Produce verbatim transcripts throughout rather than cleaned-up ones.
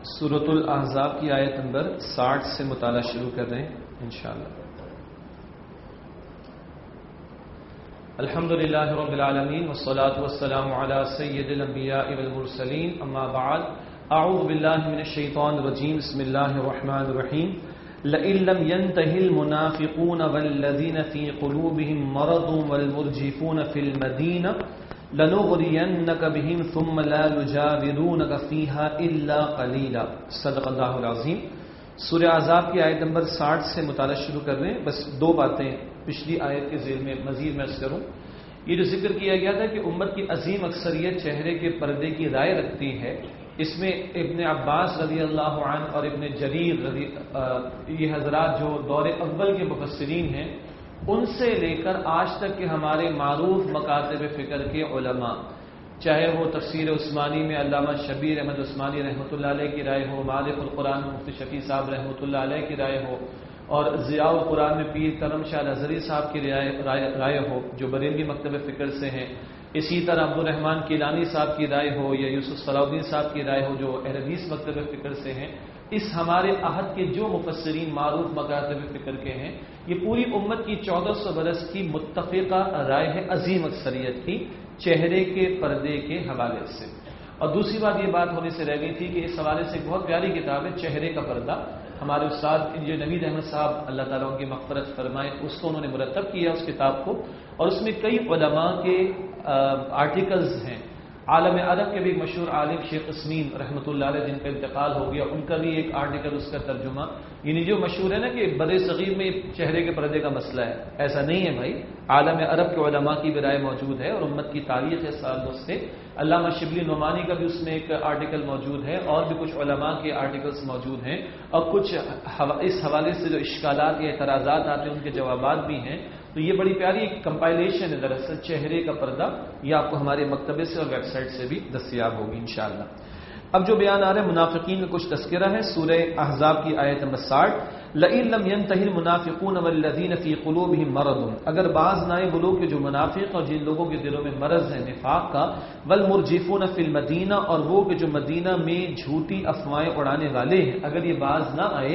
سورۃ الاحزاب کی آیت نمبر ساٹھ سے مطالعہ شروع کر رہے ہیں انشاءاللہ۔ الحمد للہ رب العالمین والصلاة والسلام علی سید الانبیاء والمرسلین، اما بعد، اعوذ باللہ من الشیطان الرجیم، بسم اللہ الرحمن الرحیم۔ لئن لم ينتهِ المنافقون والذین فی قلوبهم مرض والمرجفون فی المدینہ لنغرینک بهم ثم لا یجاورونک فیہا الا قلیلا۔ صدق اللہ العظیم۔ سورہ احزاب کی آیت نمبر ساٹھ سے مطالعہ شروع کر رہے ہیں۔ بس دو باتیں پچھلی آیت کے ذیل میں مزید میں عرض کروں۔ یہ جو ذکر کیا گیا تھا کہ امت کی عظیم اکثریت چہرے کے پردے کی رائے رکھتی ہے، اس میں ابن عباس رضی اللہ عنہ اور ابن جریر رضی یہ حضرات جو دور اول کے مفسرین ہیں، ان سے لے کر آج تک کے ہمارے معروف مکاتب فکر کے علماء، چاہے وہ تفسیر عثمانی میں علامہ شبیر احمد عثمانی رحمۃ اللہ علیہ کی رائے ہو، معارف القرآن میں مفتی شفیع صاحب رحمۃ اللہ علیہ کی رائے ہو، اور ضیاء القرآن میں پیر کرم شاہ الازہری صاحب کی رائے ہو جو بریلوی مکتب فکر سے ہیں، اسی طرح عبد الرحمن کیلانی صاحب کی رائے ہو یا یوسف صلاح الدین صاحب کی رائے ہو جو اہل حدیث مکتب فکر سے ہیں، اس ہمارے عہد کے جو مفسرین معروف مکاتب فکر کے ہیں، یہ پوری امت کی چودہ سو برس کی متفقہ رائے ہے عظیم اکثریت کی چہرے کے پردے کے حوالے سے۔ اور دوسری بات یہ بات ہونے سے رہ گئی تھی کہ اس حوالے سے ایک بہت پیاری کتاب ہے چہرے کا پردہ، ہمارے استاد انجینئر نوید احمد صاحب اللہ تعالیٰ ان کی مغفرت فرمائے، اس کو انہوں نے مرتب کیا اس کتاب کو، اور اس میں کئی علماء کے آرٹیکلز ہیں۔ عالم عرب کے بھی مشہور عالم شیخ اسمین رحمۃ اللہ علیہ جن کا انتقال ہو گیا، ان کا بھی ایک آرٹیکل، اس کا ترجمہ، یعنی جو مشہور ہے نا کہ بر صغیر میں چہرے کے پردے کا مسئلہ ہے، ایسا نہیں ہے بھائی، عالم عرب کے علماء کی بھی رائے موجود ہے اور امت کی تاریخ ہے سالوں سے۔ علامہ شبلی نعمانی کا بھی اس میں ایک آرٹیکل موجود ہے، اور بھی کچھ علماء کے آرٹیکلز موجود ہیں، اور کچھ اس حوالے سے جو اشکالات یا اعتراضات آتے ہیں ان کے جوابات بھی ہیں۔ تو یہ بڑی پیاری ایک کمپائلیشن ہے دراصل چہرے کا پردہ، یہ آپ کو ہمارے مکتبے سے اور ویب سائٹ سے بھی دستیاب ہوگی انشاءاللہ۔ اب جو بیان آ رہا ہے منافقین کا کچھ تذکرہ ہے، سورہ احزاب کی آیت نمبر ساٹھ۔ لئن لم ينتهِ المنافقون والذین فی قلوبهم مرض، اگر باز نہ آئے وہ لوگ جو منافق اور جن لوگوں کے دلوں میں مرض ہے نفاق کا، والمرجفون فی المدینہ، اور وہ کہ جو مدینہ میں جھوٹی افواہیں اڑانے والے ہیں، اگر یہ باز نہ آئے،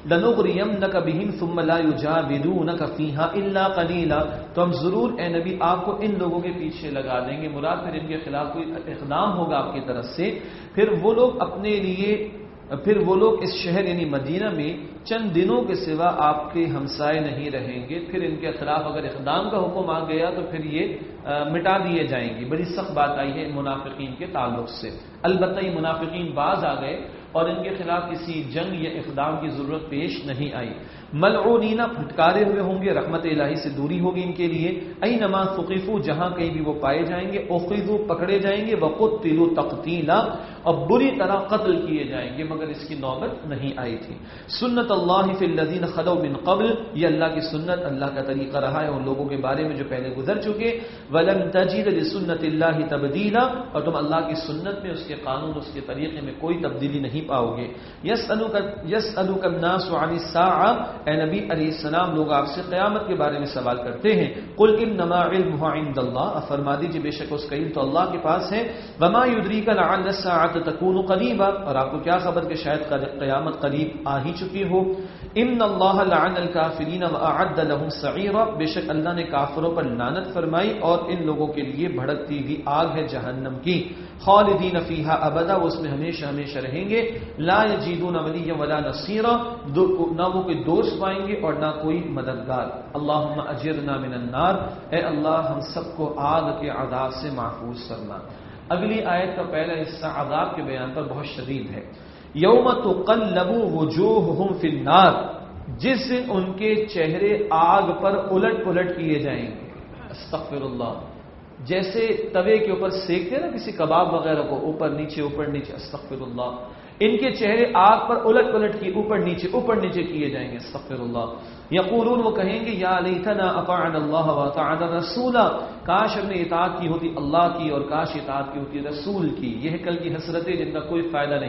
لنغرینک بہم ثم لا یجاورونک فیہا الا قلیلا، تو ہم ضرور اے نبی آپ کو ان لوگوں کے پیچھے لگا دیں گے، مراد پھر ان کے خلاف کوئی اقدام ہوگا آپ کی طرف سے، پھر وہ لوگ اپنے لیے پھر وہ لوگ اس شہر یعنی مدینہ میں چند دنوں کے سوا آپ کے ہمسائے نہیں رہیں گے، پھر ان کے خلاف اگر اقدام کا حکم آ گیا تو پھر یہ مٹا دیے جائیں گے۔ بڑی سخت بات آئی ہے منافقین کے تعلق سے۔ البتہ یہ منافقین باز آ گئے اور ان کے خلاف کسی جنگ یا اقدام کی ضرورت پیش نہیں آئی۔ ملعونین، پھٹکارے ہوئے ہوں گے، رحمت الہی سے دوری ہوگی ان کے لیے۔ اینما ثقفوا، جہاں کہیں بھی وہ پائے جائیں گے، اخذوا، پکڑے جائیں گے، وقتلوا تقتیلا، اور بری طرح قتل کیے جائیں گے، مگر اس کی نوبت نہیں آئی تھی۔ سنت اللہ فی الذین خلوا من قبل، یہ اللہ کی سنت، اللہ کا طریقہ رہا ہے ان لوگوں کے بارے میں جو پہلے گزر چکے۔ ولن تجد لسنت اللہ تبدیلا، اور تم اللہ کی سنت میں، اس کے قانون، اس کے طریقے میں کوئی تبدیلی نہیں پاؤ گے۔ یسألک یسألک الناس عن الساعہ، اے نبی علیہ السلام لوگ آپ سے قیامت کے بارے میں سوال کرتے ہیں۔ قل انما علمها عند اللہ، فرما دیجئے بے شک اس کا علم تو اللہ کے پاس ہے۔ وما یدریک لعل الساعة تکون قریبا، اور آپ کو کیا خبر کہ شاید قیامت قریب آ ہی چکی ہو۔ ان اللہ لعن الکافرین واعد لهم سعیرا، بے شک اللہ نے کافروں پر لعنت فرمائی اور ان لوگوں کے لیے بھڑکتی ہوئی آگ ہے جہنم کی۔ خالدین فیہا ابدا، وہ اس میں ہمیشہ ہمیشہ رہیں گے۔ لا یجدون ولیا ولا نصیرا، نہ وہ کوئی دوست پائیں گے اور نہ کوئی مددگار۔ اللہم اجرنا من النار، اے اللہ ہم سب کو آگ کے عذاب سے محفوظ فرما۔ اگلی آیت کا پہلا حصہ عذاب کے بیان پر بہت شدید ہے۔ یوم تقلب وجوہہم فی النار، جس دن ان کے چہرے آگ پر الٹ پلٹ کیے جائیں گے۔ استغفر اللہ، جیسے توے کے اوپر سیکتے نا کسی کباب وغیرہ کو، اوپر نیچے اوپر نیچے، استغفر اللہ، ان کے چہرے آگ پر الٹ پلٹ کیے، اوپر نیچے اوپر نیچے کیے جائیں گے، استغفر اللہ۔ یقولون، وہ کہیں گے یا لیتنا اطعنا اللہ واطعنا الرسول، کاش ہم نے اطاعت کی ہوتی اللہ کی اور کاش اطاعت کی ہوتی رسول کی۔ یہ ہے کل کی حسرتیں جن کا کوئی فائدہ نہیں۔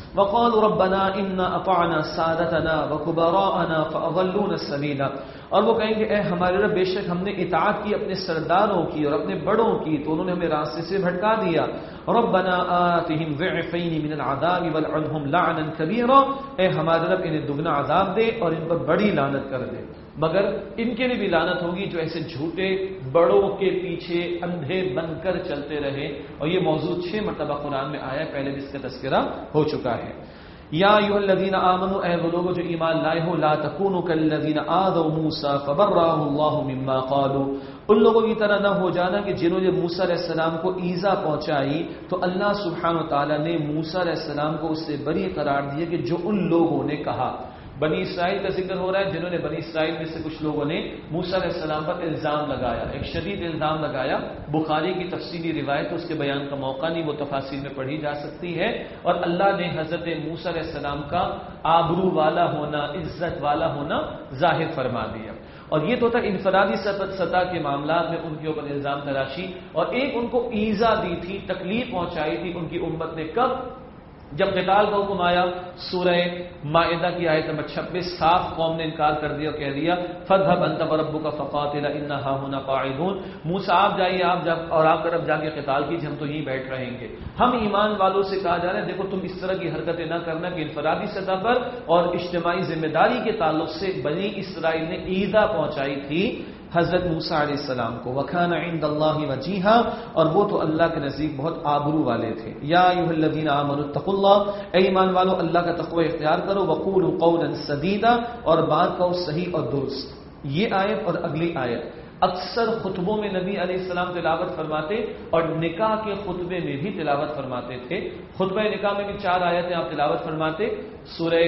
وقالوا ربنا انا اطعنا سادتنا وكبراءنا فاضلونا السبيل، اور وہ کہیں گے اے ہمارے رب بے شک ہم نے اطاعت کی اپنے سرداروں کی اور اپنے بڑوں کی تو انہوں نے ہمیں راستے سے بھٹکا دیا. ربنا آتهم ضعفین من العذاب والعنهم لعنا كبيرا، اے ہمارے رب انہیں دگنا عذاب دے اور ان پر بڑی لعنت کر دے. مگر ان کے لیے بھی لعنت ہوگی جو ایسے جھوٹے بڑوں کے پیچھے اندھے بن کر چلتے رہے. اور یہ موضوع چھ مرتبہ قرآن میں آیا، پہلے بھی اس کا تذکرہ ہو چکا ہے. یا ایھا الذین آمنوا، اے وہ لوگوں جو ایمان لائے ہو، لا تکونوا کالذین آذوا موسیٰ فبرأہ اللہ مما قالوا، ان لوگوں کی طرح نہ ہو جانا کہ جنہوں نے موسیٰ علیہ السلام کو ایذا پہنچائی تو اللہ سبحانہ وتعالی نے موسیٰ علیہ السلام کو اس سے بری قرار دیا کہ جو ان لوگوں نے کہا. بنی اسرائیل کا ذکر ہو رہا ہے جنہوں نے بنی اسرائیل میں سے کچھ لوگوں نے موسیٰ علیہ السلام پر الزام لگایا، ایک شدید الزام لگایا. بخاری کی تفصیلی روایت اس کے بیان کا موقع نہیں، وہ تفاصیل میں پڑھی جا سکتی ہے. اور اللہ نے حضرت موسیٰ علیہ السلام کا آبرو والا ہونا، عزت والا ہونا ظاہر فرما دیا. اور یہ تو تھا انفرادی سطح کے معاملات میں ان کے اوپر الزام تراشی. اور ایک ان کو ایذا دی تھی، تکلیف پہنچائی تھی ان کی امت نے. کب؟ جب قتال کا حکم آیا، سورہ مائدہ کی آیت نمبر چھبیس، صاف قوم نے انکار کر دیا اور کہہ دیا فاذهب انت وربك فقاتلا اننا هاهنا قاعدون، موسیٰ آپ جائیے آپ جب اور آپ طرف جا کے قتال کیجیے، ہم تو یہیں بیٹھ رہیں گے. ہم ایمان والوں سے کہا جا رہا ہے دیکھو تم اس طرح کی حرکتیں نہ کرنا کہ انفرادی سطح پر اور اجتماعی ذمہ داری کے تعلق سے بنی اسرائیل نے ایذا پہنچائی تھی حضرت موسیٰ علیہ السلام کو. وَكَانَ عِندَ اللَّهِ وَجِيهًا، اور وہ تو اللہ کے نزدیک بہت آبرو والے تھے. یا ایھا الذین آمنوا اتقوا اللہ، اے ایمان والو اللہ کا تقوی اختیار کرو. وقولوا قولا سدیدا، اور بات کہو صحیح اور درست. یہ آیت اور اگلی آیت اکثر خطبوں میں نبی علیہ السلام تلاوت فرماتے اور نکاح کے خطبے میں بھی تلاوت فرماتے تھے. خطبہ نکاح میں بھی چار آیتیں آپ تلاوت فرماتے. سورہ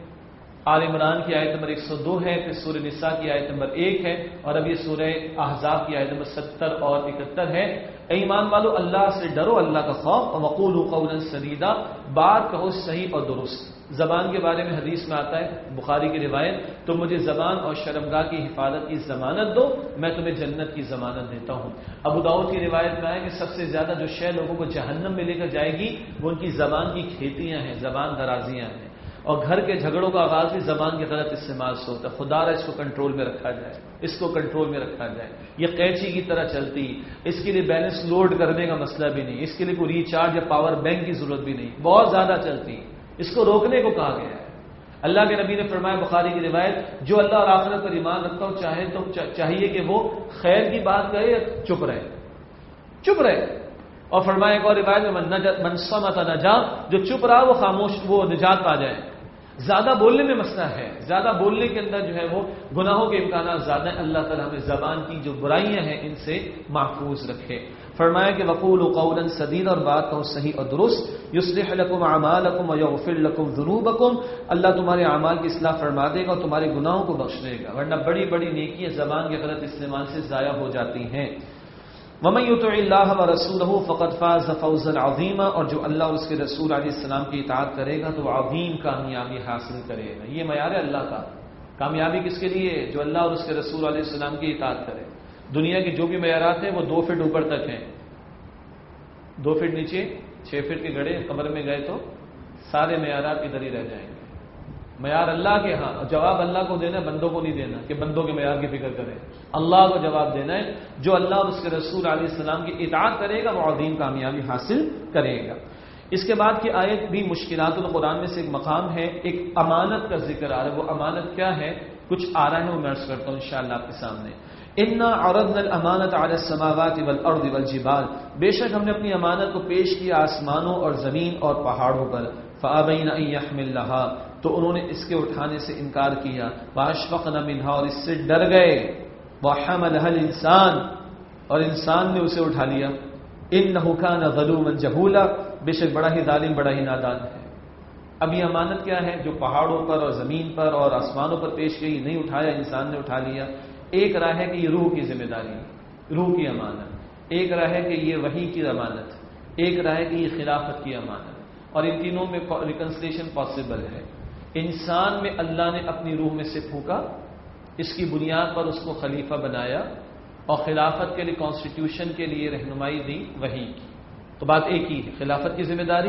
آل عمران کی آیت نمبر ایک سو دو ہے، پھر سورہ نساء کی آیت نمبر ایک ہے، اور اب یہ سورہ احزاب کی آیت نمبر ستر اور اکہتر ہے. اے ایمان والو اللہ سے ڈرو، اللہ کا خوف. اور وقولوا قولا سدیدا، بات کہو صحیح اور درست. زبان کے بارے میں حدیث میں آتا ہے، بخاری کی روایت، تم مجھے زبان اور شرمگاہ کی حفاظت کی ضمانت دو، میں تمہیں جنت کی ضمانت دیتا ہوں. ابو داؤد کی روایت میں آیا کہ سب سے زیادہ جو شے لوگوں کو جہنم میں لے کر جائے گی وہ ان کی زبان کی کھیتیاں ہیں، زبان درازیاں ہیں. اور گھر کے جھگڑوں کا آغاز بھی زبان کے غلط استعمال سے ہوتا ہے. خدا را اس کو کنٹرول میں رکھا جائے، اس کو کنٹرول میں رکھا جائے. یہ قینچی کی طرح چلتی، اس کے لیے بیلنس لوڈ کرنے کا مسئلہ بھی نہیں، اس کے لیے کوئی ریچارج یا پاور بینک کی ضرورت بھی نہیں، بہت زیادہ چلتی. اس کو روکنے کو کہا گیا ہے. اللہ کے نبی نے فرمایا بخاری کی روایت، جو اللہ اور آخرت پر ایمان رکھتا ہو چاہے تو چاہیے کہ وہ خیر کی بات کرے یا چپ رہے، چپ رہے. اور فرمایا ایک اور روایت میں من صمت نجا، جو چپ رہا وہ خاموش، وہ نجات پا جائے. زیادہ بولنے میں مسئلہ ہے، زیادہ بولنے کے اندر جو ہے وہ گناہوں کے امکانات زیادہ ہیں. اللہ تعالیٰ ہمیں زبان کی جو برائیاں ہیں ان سے محفوظ رکھے. فرمایا کہ وقولوا قولا سدیدا، اور بات کہو صحیح اور درست. یصلح لکم اعمالکم ویغفر لکم ذنوبکم، اللہ تمہارے اعمال کی اصلاح فرما دے گا اور تمہارے گناہوں کو بخش دے گا، ورنہ بڑی بڑی نیکیاں زبان کے غلط استعمال سے ضائع ہو جاتی ہیں. وَمَن يُطِعِ اللَّهَ وَرَسُولَهُ فَقَدْ فَازَ فَوْزًا عَظِيمًا، اور جو اللہ اور اس کے رسول علیہ السلام کی اطاعت کرے گا تو عظیم کامیابی حاصل کرے گا. یہ معیار ہے اللہ کا. کامیابی کس کے لیے؟ جو اللہ اور اس کے رسول علیہ السلام کی اطاعت کرے. دنیا کے جو بھی معیارات ہیں وہ دو فٹ اوپر تک ہیں، دو فٹ نیچے چھ فٹ کے گڑھے قبر میں گئے تو سارے معیارات ادھر ہی رہ جائیں گے. معیار اللہ کے ہاں، جواب اللہ کو دینا ہے، بندوں کو نہیں دینا کہ بندوں کے معیار کی فکر کریں. اللہ کو جواب دینا ہے. جو اللہ اور اس کے رسول علیہ السلام کی اطاعت کرے گا وہ عظیم کامیابی حاصل کرے گا. اس کے بعد کی آیت بھی مشکلات القرآن میں سے ایک مقام ہے. ایک امانت کا ذکر آ رہا ہے. وہ امانت کیا ہے؟ کچھ آ رہا ہے، وہ میں عرض کرتا ہوں انشاءاللہ آپ کے سامنے. انا عرضنا الامانۃ علی السماوات والارض والجبال، بے شک ہم نے اپنی امانت کو پیش کیا آسمانوں اور زمین اور پہاڑوں پر. فابین ان یحملنها، تو انہوں نے اس کے اٹھانے سے انکار کیا. واشفقن منها، اور اس سے ڈر گئے. وحملها الانسان، اور انسان نے اسے اٹھا لیا. انه كان ظلوما جهولا، بے شک بڑا ہی ظالم، بڑا ہی نادان ہے. اب یہ امانت کیا ہے جو پہاڑوں پر اور زمین پر اور آسمانوں پر پیش گئی، نہیں اٹھایا، انسان نے اٹھا لیا. ایک رائے ہے کہ یہ روح کی ذمہ داری، روح کی امانت. ایک رائے ہے کہ یہ وحی کی امانت. ایک رائے ہے کہ یہ خلافت کی امانت. اور ان تینوں میں ریکنسلیشن پاسبل ہے. انسان میں اللہ نے اپنی روح میں سے پھونکا، اس کی بنیاد پر اس کو خلیفہ بنایا، اور خلافت کے لیے کانسٹیٹیوشن کے لیے رہنمائی دی وحی کی. تو بات ایک ہی ہے، خلافت کی ذمہ داری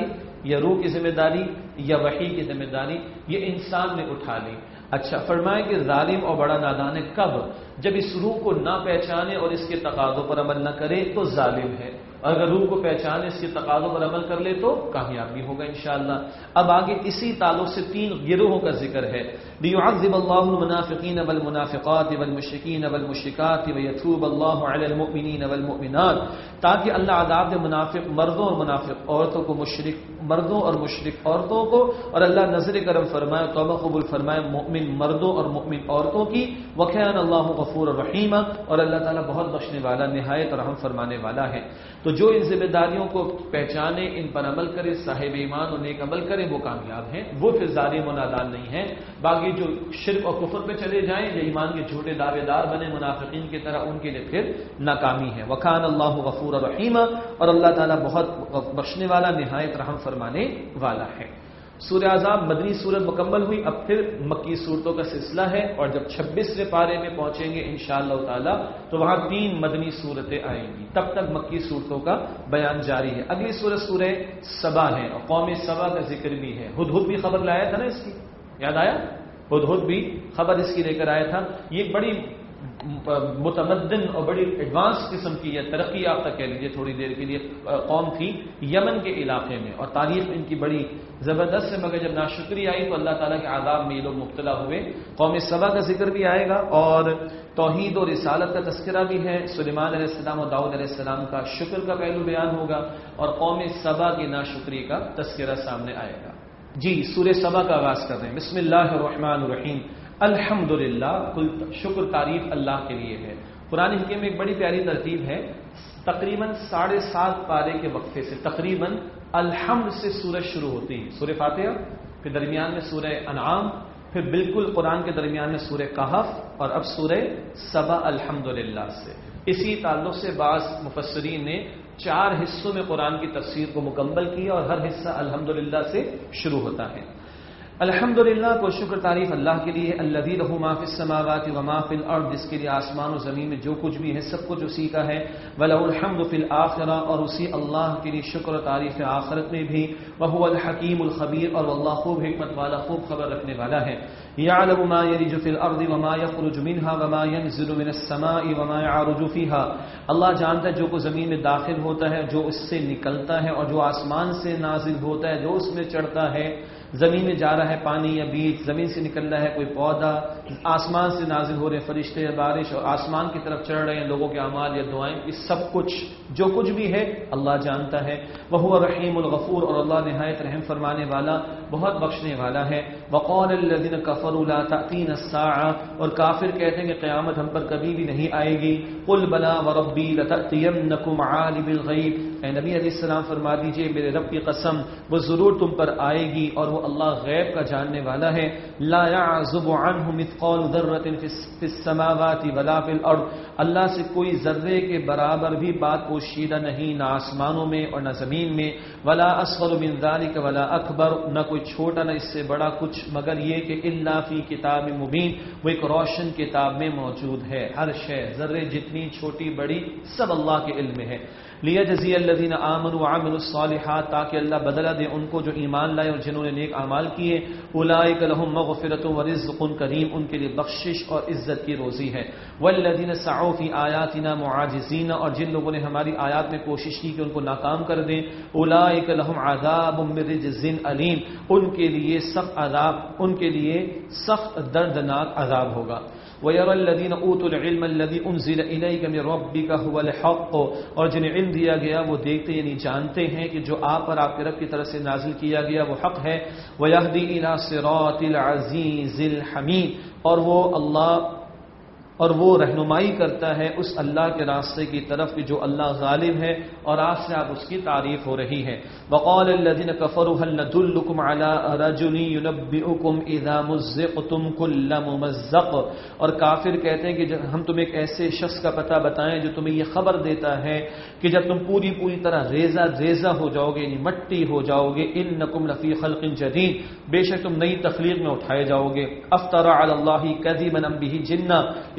یا روح کی ذمہ داری یا وحی کی ذمہ داری، یہ انسان نے اٹھا لی۔ اچھا فرمائے کہ ظالم اور بڑا نادان ہے کب؟ جب اس روح کو نہ پہچانے اور اس کے تقاضوں پر عمل نہ کرے تو ظالم ہے، اور اگر روح کو پہچانے اس کے تقاضوں پر عمل کر لے تو کامیابی ہوگا انشاءاللہ۔ اب آگے اسی تعلق سے تین گروہوں کا ذکر ہے، لِيُعَذِّبَ اللَّهُ الْمُنَافِقِينَ وَالْمُنَافِقَاتِ وَالْمُشْرِكِينَ وَالْمُشْرِكَاتِ وَيَتُوبَ اللَّهُ عَلَى الْمُؤْمِنِينَ وَالْمُؤْمِنَاتِ، تاکہ اللہ عذاب دے منافق مردوں اور منافق عورتوں کو، مشرک مردوں اور مشرک عورتوں کو، اور اللہ نظر کرم فرمائے، توبہ قبول فرمائے مومن مردوں اور مومن عورتوں کی۔ وَكَانَ اللَّهُ غَفُورًا رَحِيمًا، اور اللہ تعالیٰ بہت بخشنے والا، نہایت رحم فرمانے والا ہے۔ تو جو ان ذمہ داریوں کو پہچانے، ان پر عمل کرے، صاحب ایمان اور نیک عمل کرے، وہ کامیاب ہیں، وہ پھر ظالم و نادان نہیں ہیں۔ باقی جو شرک اور کفر پہ چلے جائیں یا ایمان کے جھوٹے دعوے دار بنے منافقین کی طرح، ان کے لیے پھر ناکامی ہے۔ وَكَانَ اللَّهُ غَفُورًا رَحِيمًا، اور اللہ تعالیٰ بہت بخشنے والا، نہایت رحم فرمانے والا ہے۔ سورہ احزاب مدنی سورت مکمل ہوئی، اب پھر مکی صورتوں کا سلسلہ ہے، اور جب چھبیسویں پارے میں پہنچیں گے انشاءاللہ تعالی تو وہاں تین مدنی صورتیں آئیں گی، تب تک مکی صورتوں کا بیان جاری ہے۔ اگلی سورت سورہ سبا ہے، اور قوم سبا کا ذکر بھی ہے۔ ہدہد بھی خبر لایا تھا نا اس کی، یاد آیا؟ ہدہد بھی خبر اس کی لے کر آیا تھا۔ یہ بڑی متمدن اور بڑی ایڈوانس قسم کی ہے، ترقی یافتہ کہہ لیجیے تھوڑی دیر کے لیے قوم تھی یمن کے علاقے میں، اور تاریخ ان کی بڑی زبردست ہے، مگر جب ناشکری آئی تو اللہ تعالیٰ کے عذاب میں یہ لوگ مبتلا ہوئے۔ قوم سبا کا ذکر بھی آئے گا، اور توحید اور رسالت کا تذکرہ بھی ہے۔ سلیمان علیہ السلام اور داؤد علیہ السلام کا شکر کا پہلو بیان ہوگا، اور قوم سبا کی ناشکری کا تذکرہ سامنے آئے گا۔ جی سورہ سبا کا آغاز کر رہے ہیں۔ بسم اللہ الرحمن الرحیم، الحمدللہ، کل شکر تعریف اللہ کے لیے ہے۔ قرآن حکیم میں ایک بڑی پیاری ترتیب ہے، تقریباً ساڑھے سات پارے کے وقفے سے تقریباً الحمد سے سورج شروع ہوتی ہے، سورہ فاتحہ، پھر درمیان میں سورہ انعام، پھر بالکل قرآن کے درمیان میں سورہ کہف، اور اب سورہ سبا الحمدللہ سے۔ اسی تعلق سے بعض مفسرین نے چار حصوں میں قرآن کی تفسیر کو مکمل کیا، اور ہر حصہ الحمدللہ سے شروع ہوتا ہے۔ الحمدللہ کو شکر تعریف اللہ کے لیے، الذی لہ ما فی السماوات و ما فی الارض، جس کے لیے آسمان و زمین میں جو کچھ بھی ہے سب کچھ اسی کا ہے۔ ولہ الحمد فی الآخرہ، اور اسی اللہ کے لیے شکر و تعریف ہے آخرت میں بھی۔ وہو الحکیم الخبیر، اور اللہ خوب حکمت والا، خوب خبر رکھنے والا ہے۔ یعلم ما یلج فی الارض وما یخرج منها وما ینزل من السماء وما یعرج فیها، اللہ جانتا ہے جو کو زمین میں داخل ہوتا ہے، جو اس سے نکلتا ہے، اور جو آسمان سے نازل ہوتا ہے، جو اس میں چڑھتا ہے۔ زمین میں جا رہا ہے پانی یا بیج، زمین سے نکل رہا ہے کوئی پودا، آسمان سے نازل ہو رہے ہیں فرشتے یا بارش، اور آسمان کی طرف چڑھ رہے ہیں لوگوں کے اعمال یا دعائیں، یہ سب کچھ جو کچھ بھی ہے اللہ جانتا ہے۔ وہو الرحیم الغفور، اور اللہ نہایت رحم فرمانے والا، بہت بخشنے والا ہے۔ وقال الذین کفروا لا تأتینا الساعة، اور کافر کہتے ہیں کہ قیامت ہم پر کبھی بھی نہیں آئے گی۔ قل بلا وربی لتأتینکم عالم الغیب، اے نبی علیہ السلام فرما دیجئے میرے رب کی قسم وہ ضرور تم پر آئے گی، اور وہ اللہ غیب کا جاننے والا ہے۔ لا يعزب عنه مثقال ذرة في السماوات ولا في الارض، اللہ سے کوئی ذرے کے برابر بھی بات پوشیدہ نہیں، نہ آسمانوں میں اور نہ زمین میں۔ ولا اصغر من ذلك ولا اکبر، نہ کوئی چھوٹا نہ اس سے بڑا کچھ، مگر یہ کہ الا فی کتاب مبین، وہ ایک روشن کتاب میں موجود ہے۔ ہر شے، ذرے جتنی چھوٹی بڑی، سب اللہ کے علم میں ہے۔ لیجزی الذین آمنوا وعملوا الصالحات، تاکہ اللہ بدلہ دے ان کو جو ایمان لائے اور جنہوں نے نیک اعمال کیے۔ اولئک لهم مغفرۃ ورزق کریم، ان کے لیے بخشش اور عزت کی روزی ہے۔ والذین سعوا فی آیاتنا معاجزین، اور جن لوگوں نے ہماری آیات میں کوشش کی کہ ان کو ناکام کر دیں، اولئک لهم عذاب من رجز علیم، ان کے لیے سخت عذاب، ان کے لیے سخت دردناک عذاب ہوگا۔ وَيَرَى الَّذِينَ أُوتُوا الْعِلْمَ الَّذِي أُنزِلَ إِلَيْكَ مِن رَّبِّكَ هُوَ الْحَقُّ، اور جنہیں علم دیا گیا وہ دیکھتے یعنی جانتے ہیں کہ جو آپ پر آپ کے رب کی طرف سے نازل کیا گیا وہ حق ہے۔ وَيَهْدِي إِلَى صِرَاطِ الْعَزِيزِ الْحَمِيدِ، اور وہ اللہ اور وہ رہنمائی کرتا ہے اس اللہ کے راستے کی طرف کہ جو اللہ غالب ہے، اور آج سے آپ اس کی تعریف ہو رہی ہے۔ وقال الذين كفروا هل ندلكم على رجل ينبئكم اذا مزقتم كل ممزق، اور کافر کہتے ہیں کہ ہم تمہیں ایک ایسے شخص کا پتہ بتائیں جو تمہیں یہ خبر دیتا ہے کہ جب تم پوری پوری طرح ریزہ ریزہ ہو جاؤ گے، یعنی مٹی ہو جاؤ گے، انکم لفی خلق جدید، بے شک تم نئی تخلیق میں اٹھائے جاؤ گے۔ افترى على الله كذبا ام به جنہ، اس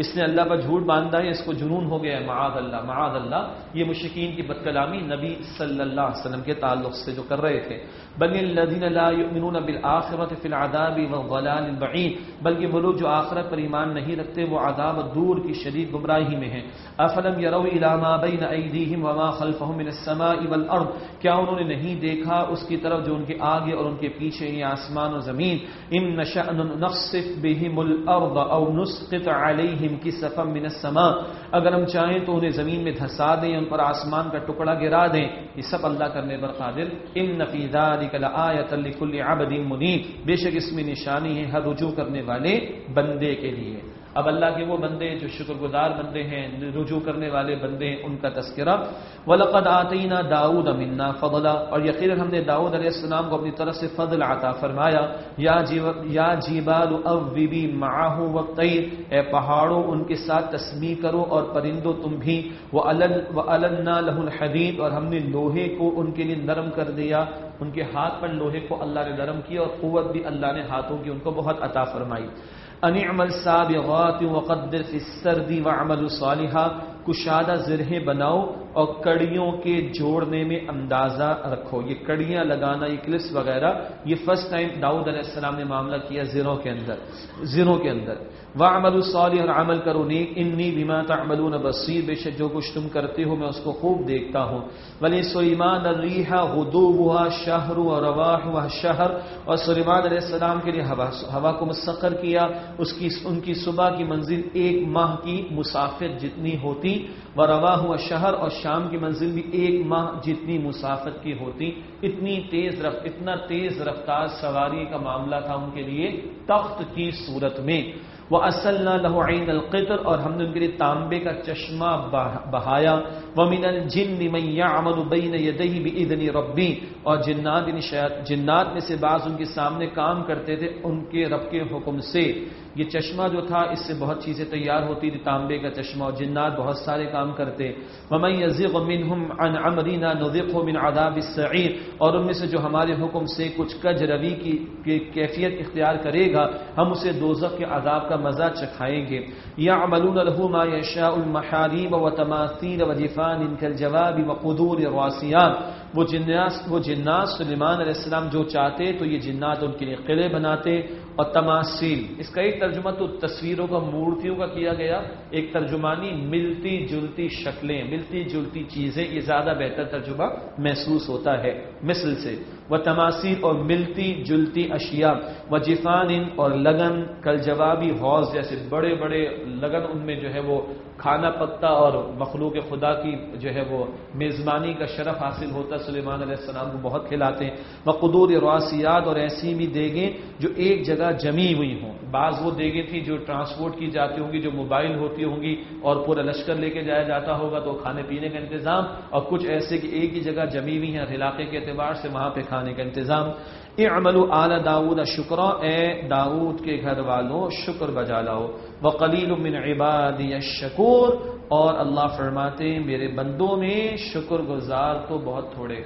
اس نے اللہ پر جھوٹ باندھا ہے، اس کو جنون ہو گیا ہے، معاذ اللہ معاذ اللہ۔ یہ مشرکین کی بد کلامی نبی صلی اللہ علیہ وسلم کے تعلق سے جو کر رہے تھے۔ بل الذین لا یؤمنون بالآخرۃ فی العذاب والضلال البعید، بلکہ وہ لوگ جو آخرت پر ایمان نہیں رکھتے وہ عذاب دور کی شدید گمراہی میں ہیں۔ افلم یروا الی ما بین ایدیہم وما خلفہم من السماء والارض، کیا انہوں نے نہیں دیکھا اس کی طرف جو ان کے آگے اور ان کے پیچھے ہیں، آسمان اور زمین۔ ان نشأ نخسف بہم الارض او نسقط علیہم کسفا من السماء، اگر ہم چاہیں تو انہیں زمین میں دھسا دیں، ان پر آسمان کا ٹکڑا گرا دیں، یہ سب اللہ کرنے پر قادر۔ ان فی ذلک لآیۃ لکل عبد منیب، بے شک اس میں نشانی ہے ہر رجوع کرنے والے بندے کے لیے۔ اب اللہ کے وہ بندے جو شکر گزار بندے ہیں، رجوع کرنے والے بندے ہیں، ان کا تذکرہ۔ وَلَقَدْ آتَيْنَا دَاوُودَ مِنَّا فَضْلًا، اور یقیناً ہم نے داؤد علیہ السلام کو اپنی طرف سے فضل عطا فرمایا۔ یا یا جبال اوبی معه والطیر، اے پہاڑوں ان کے ساتھ تسبیح کرو اور پرندوں تم بھی۔ وَأَلَنَّا لَهُ الْحَدِيدَ، اور ہم نے لوہے کو ان کے لیے نرم کر دیا، ان کے ہاتھ پر لوہے کو اللہ نے نرم کیا، اور قوت بھی اللہ نے ہاتھوں کی ان کو بہت عطا فرمائی۔ ان اعمل سابغات وقدر فی السرد واعملوا صالحا، کشادہ زرہیں بناؤ اور کڑیوں کے جوڑنے میں اندازہ رکھو۔ یہ کڑیاں لگانا، یہ کلپس وغیرہ، یہ فرسٹ ٹائم داؤد علیہ السلام نے معاملہ کیا زروں کے اندر زروں کے اندر واعملوا صالحا، اور عمل کرو نیک۔ انی بما تعملون بصیر، بے شک جو کچھ تم کرتے ہو میں اس کو خوب دیکھتا ہوں۔ ولی سلیمان الریح غدوها شہر ورواحها شہر، اور سلیمان علیہ السلام کے لیے ہوا ہوا کو مسخر کیا، اس کی ان کی صبح کی منزل ایک ماہ کی مسافت جتنی ہوتی، ورواہ ہوا شہر، اور شام کی منزل بھی ایک ماہ جتنی مسافت کی ہوتی۔ اتنی تیز رفت اتنا تیز رفتار سواری کا معاملہ تھا ان کے لیے تخت کی صورت میں۔ وَأَسَلْنَا لَهُ عَيْنَ الْقِطْرِ، اور ہم نے ان کے لیے تانبے کا چشمہ بہایا۔ وَمِنَ الْجِنِّ مَن يَعْمَلُ بَيْنَ يَدَيْهِ بِإِذْنِ رَبِّهِ، اور جنات جنات میں سے بعض ان کے سامنے کام کرتے تھے ان کے رب کے حکم سے۔ یہ چشمہ جو تھا اس سے بہت چیزیں تیار ہوتی تھی، تانبے کا چشمہ، اور جنات بہت سارے کام کرتے۔ وَمَن يَزِغْ مِنْهُمْ عَنْ أَمْرِنَا نُذِقْهُ مِنْ عَذَابِ السَّعِيرِ، اور ان میں سے جو ہمارے حکم سے کچھ کج روی کی کیفیت اختیار کرے گا ہم اسے دوزخ کے عذاب کا مزہ چکھائیں گے۔ يَعْمَلُونَ لَهُ مَا يَشَاءُ الْمَحَارِيبَ وَتَمَاثِيلَ وَجِفَانٍ كَالْجَوَابِ وَقُدُورِ الرَّاسِيَاتِ، وہ جنات وہ جنات سلیمان علیہ السلام جو چاہتے تو یہ جنات ان کے لیے قلعے بناتے۔ اور تماثیل، اس کا ایک ترجمہ تو تصویروں کا، مورتیوں کا کیا گیا، ایک ترجمانی ملتی جلتی شکلیں، ملتی جلتی چیزیں، یہ زیادہ بہتر ترجمہ محسوس ہوتا ہے مثل سے۔ وہ تماثیل اور ملتی جلتی اشیاء، و جفان اور لگن، کل جوابی حوض جیسے بڑے بڑے لگن، ان میں جو ہے وہ کھانا پکتا اور مخلوق خدا کی جو ہے وہ میزبانی کا شرف حاصل ہوتا، سلیمان علیہ السلام کو بہت کھلاتے ہیں۔ وقدور رواسیات، اور ایسی بھی دیگیں جو ایک جگہ جمی ہوئی ہوں، بعض وہ دیگیں تھی جو ٹرانسپورٹ کی جاتی ہوں گی، جو موبائل ہوتی ہوں گی اور پورا لشکر لے کے جایا جاتا ہوگا تو کھانے پینے کا انتظام، اور کچھ ایسے کہ ایک ہی جگہ جمی ہوئی ہیں ہر علاقے کے اعتبار سے، وہاں پہ کھانے کا انتظام۔ اعملوا آل داؤد شکرا، اے داؤد کے گھر والوں شکر بجا لاؤ۔ وقلیل من عبادی الشکور، اور اللہ فرماتے ہیں میرے بندوں میں شکر گزار تو بہت تھوڑے۔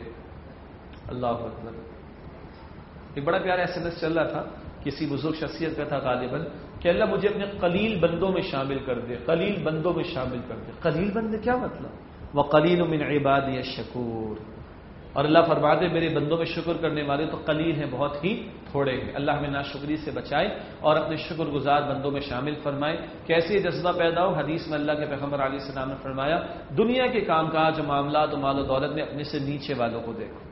اللہ اکبر۔ ایک بڑا پیارا ایس ایم ایس چل رہا تھا، کسی بزرگ شخصیت کا تھا غالباً، کہ اللہ مجھے اپنے قلیل بندوں میں شامل کر دے، قلیل بندوں میں شامل کر دے۔ قلیل بندے کیا مطلب؟ وقلیل من عبادی الشکور، اور اللہ فرماتے میرے بندوں میں شکر کرنے والے تو قلیل ہیں، بہت ہی تھوڑے ہیں۔ اللہ ہمیں ناشکری سے بچائے اور اپنے شکر گزار بندوں میں شامل فرمائے۔ کیسے جذبہ پیدا ہو؟ حدیث میں اللہ کے پیغمبر علیہ السلام نے فرمایا دنیا کے کام کاج و معاملات و مال و دولت میں اپنے سے نیچے والوں کو دیکھو،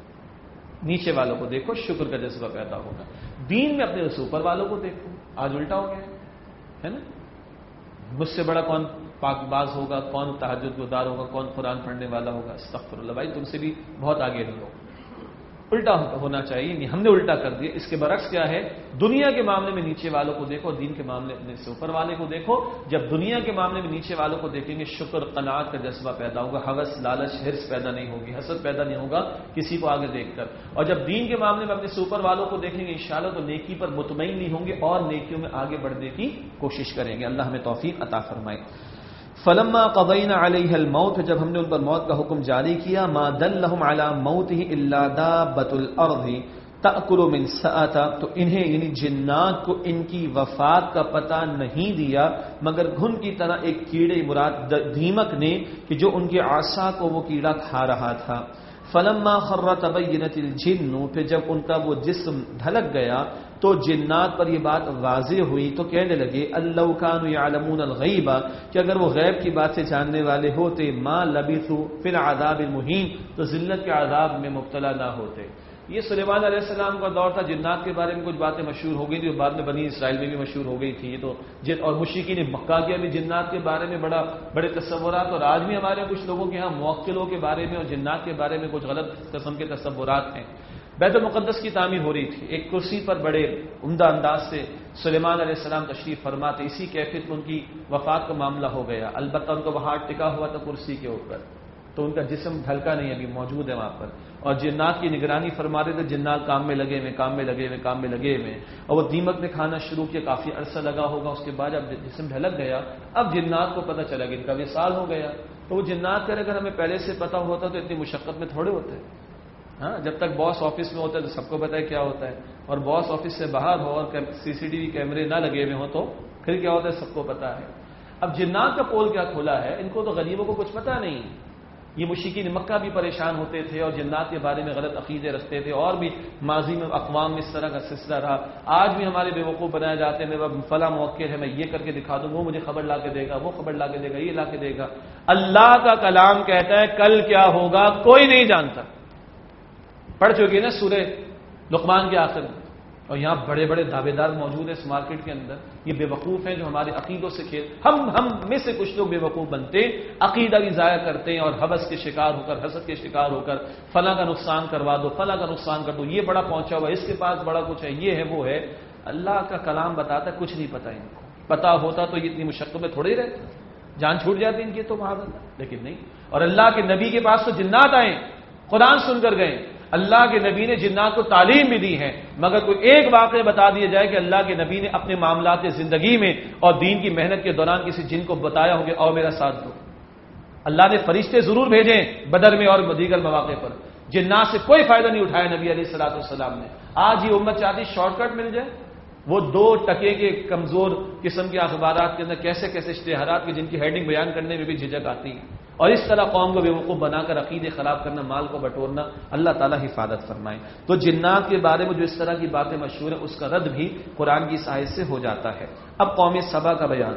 نیچے والوں کو دیکھو، شکر کا جذبہ پیدا ہوگا۔ دین میں اپنے سے اوپر والوں کو دیکھو۔ آج الٹا ہو گیا ہے نا، مجھ سے بڑا کون پاک باز ہوگا، کون تہجد گزار ہوگا، کون قرآن پڑھنے والا ہوگا، استغفر اللہ، بھائی تم سے بھی بہت آگے نہیں ہو۔ الٹا ہونا چاہیے، نہیں ہم نے الٹا کر دیا۔ اس کے برعکس کیا ہے؟ دنیا کے معاملے میں نیچے والوں کو دیکھو، دین کے معاملے میں سے اوپر والے کو دیکھو۔ جب دنیا کے معاملے میں نیچے والوں کو دیکھیں گے شکر قناعت کا جذبہ پیدا ہوگا، ہوس لالچ حرص پیدا نہیں ہوگی، حسد پیدا نہیں ہوگا کسی کو آگے دیکھ کر۔ اور جب دین کے معاملے میں اپنے سے اوپر والوں کو دیکھیں گے انشاءاللہ تو نیکی پر مطمئن نہیں ہوں گے اور نیکیوں میں آگے بڑھنے کی کوشش کریں گے۔ اللہ ہمیں توفیق عطا فرمائے۔ فلما قضینا علیہ الموت، جب ہم نے ان پر موت کا حکم جاری کیا، ما دلہم علی موتہ الا دابۃ الارض، تأکل من سأتا، تو انہیں یعنی جنات کو ان کی وفات کا پتہ نہیں دیا مگر گھن کی طرح ایک کیڑے مراد دیمک نے کہ جو ان کے عصا کو وہ کیڑا کھا رہا تھا. فلما خر تبینت الجن، پھر جب ان کا وہ جسم ڈھلک گیا تو جنات پر یہ بات واضح ہوئی تو کہنے لگے اللو کانوا یعلمون الغیب، کہ اگر وہ غیب کی بات سے جاننے والے ہوتے ما لبثوا فی العذاب المہین، تو ذلت کے عذاب میں مبتلا نہ ہوتے. یہ سلیمان علیہ السلام کا دور تھا. جنات کے بارے میں کچھ باتیں مشہور ہو گئی تھی، بعد میں بنی اسرائیل میں بھی مشہور ہو گئی تھی. یہ تو جن اور مشرکین مکہ کے بھی جنات کے بارے میں بڑا بڑے تصورات، اور آج بھی ہمارے کچھ لوگوں کے ہاں موکلوں کے بارے میں اور جنات کے بارے میں کچھ غلط قسم کے تصورات ہیں. بیت المقدس کی تعمیر ہو رہی تھی، ایک کرسی پر بڑے عمدہ انداز سے سلیمان علیہ السلام تشریف فرماتے، اسی کیفیت میں ان کی وفات کا معاملہ ہو گیا. البتہ ان کا وہ ہاتھ ٹکا ہوا تھا کرسی کے اوپر، تو ان کا جسم ڈھلکا نہیں، ابھی موجود ہے وہاں پر. اور جنات کی نگرانی فرما رہے تھے، جنات کام میں لگے ہوئے کام میں لگے ہوئے کام میں لگے ہوئے اور وہ دیمک نے کھانا شروع کیا. کافی عرصہ لگا ہوگا. اس کے بعد اب جسم ڈھلک گیا، اب جنات کو پتہ چلا کہ ان کا وصال ہو گیا. تو وہ جنات کرے اگر ہمیں پہلے سے پتہ ہوتا تو اتنی مشقت میں تھوڑے ہوتے. ہاں، جب تک باس آفس میں ہوتا ہے تو سب کو پتہ ہے کیا ہوتا ہے، اور باس آفس سے باہر ہو اور سی سی ٹی وی کیمرے نہ لگے ہوئے ہوں تو پھر کیا ہوتا ہے سب کو پتہ ہے. اب جنات کا پول کیا کھولا ہے، ان کو تو غریبوں کو کچھ پتہ نہیں. یہ مشرکین مکہ بھی پریشان ہوتے تھے اور جنات کے بارے میں غلط عقیدے رکھتے تھے، اور بھی ماضی میں اقوام میں اس طرح کا سلسلہ رہا. آج بھی ہمارے بیوقوف بنائے جاتے ہیں، فلاں موقع ہے میں یہ کر کے دکھا دوں، وہ مجھے خبر لا کے دے گا، وہ خبر لا کے دے گا، یہ لا کے دے گا. اللہ کا کلام کہتا ہے کل کیا ہوگا کوئی نہیں جانتا. پڑھ چکی نا سورہ لقمان کے آخر میں. اور یہاں بڑے بڑے دعوے دار موجود ہیں اس مارکیٹ کے اندر. یہ بے وقوف ہیں جو ہمارے عقیدوں سے کھیل. ہم ہم میں سے کچھ لوگ بے وقوف بنتے، عقیدہ بھی ضائع کرتے ہیں اور حوث کے شکار ہو کر، حسد کے شکار ہو کر فلاں کا نقصان کروا دو، فلاں کا نقصان کر دو، یہ بڑا پہنچا ہوا ہے، اس کے پاس بڑا کچھ ہے، یہ ہے وہ ہے. اللہ کا کلام بتاتا ہے کچھ نہیں پتا ان کو. پتا ہوتا تو یہ اتنی مشقت میں تھوڑے ہی رہتے، جان چھوٹ جاتی ان کی تو معاذ اللہ. لیکن نہیں. اور اللہ کے نبی کے پاس تو جنات آئے، قرآن سن کر گئے. اللہ کے نبی نے جنات کو تعلیم بھی دی ہے، مگر کوئی ایک واقعہ بتا دیا جائے کہ اللہ کے نبی نے اپنے معاملات زندگی میں اور دین کی محنت کے دوران کسی جن کو بتایا ہو کہ او میرا ساتھ دو. اللہ نے فرشتے ضرور بھیجے بدر میں اور دیگر مواقع پر، جنات سے کوئی فائدہ نہیں اٹھایا نبی علیہ الصلوۃ والسلام نے. آج یہ امت چاہتی شارٹ کٹ مل جائے. وہ دو ٹکے کے کمزور قسم کے اخبارات کے اندر کیسے کیسے اشتہارات کے جن کی ہیڈنگ بیان کرنے میں بھی جھجک آتی ہے، اور اس طرح قوم کو بیوقوف بنا کر عقیدے خراب کرنا، مال کو بٹورنا. اللہ تعالیٰ حفاظت فرمائے. تو جنات کے بارے میں جو اس طرح کی باتیں مشہور ہیں اس کا رد بھی قرآن کی آیت سے ہو جاتا ہے. اب قوم سبا کا بیان.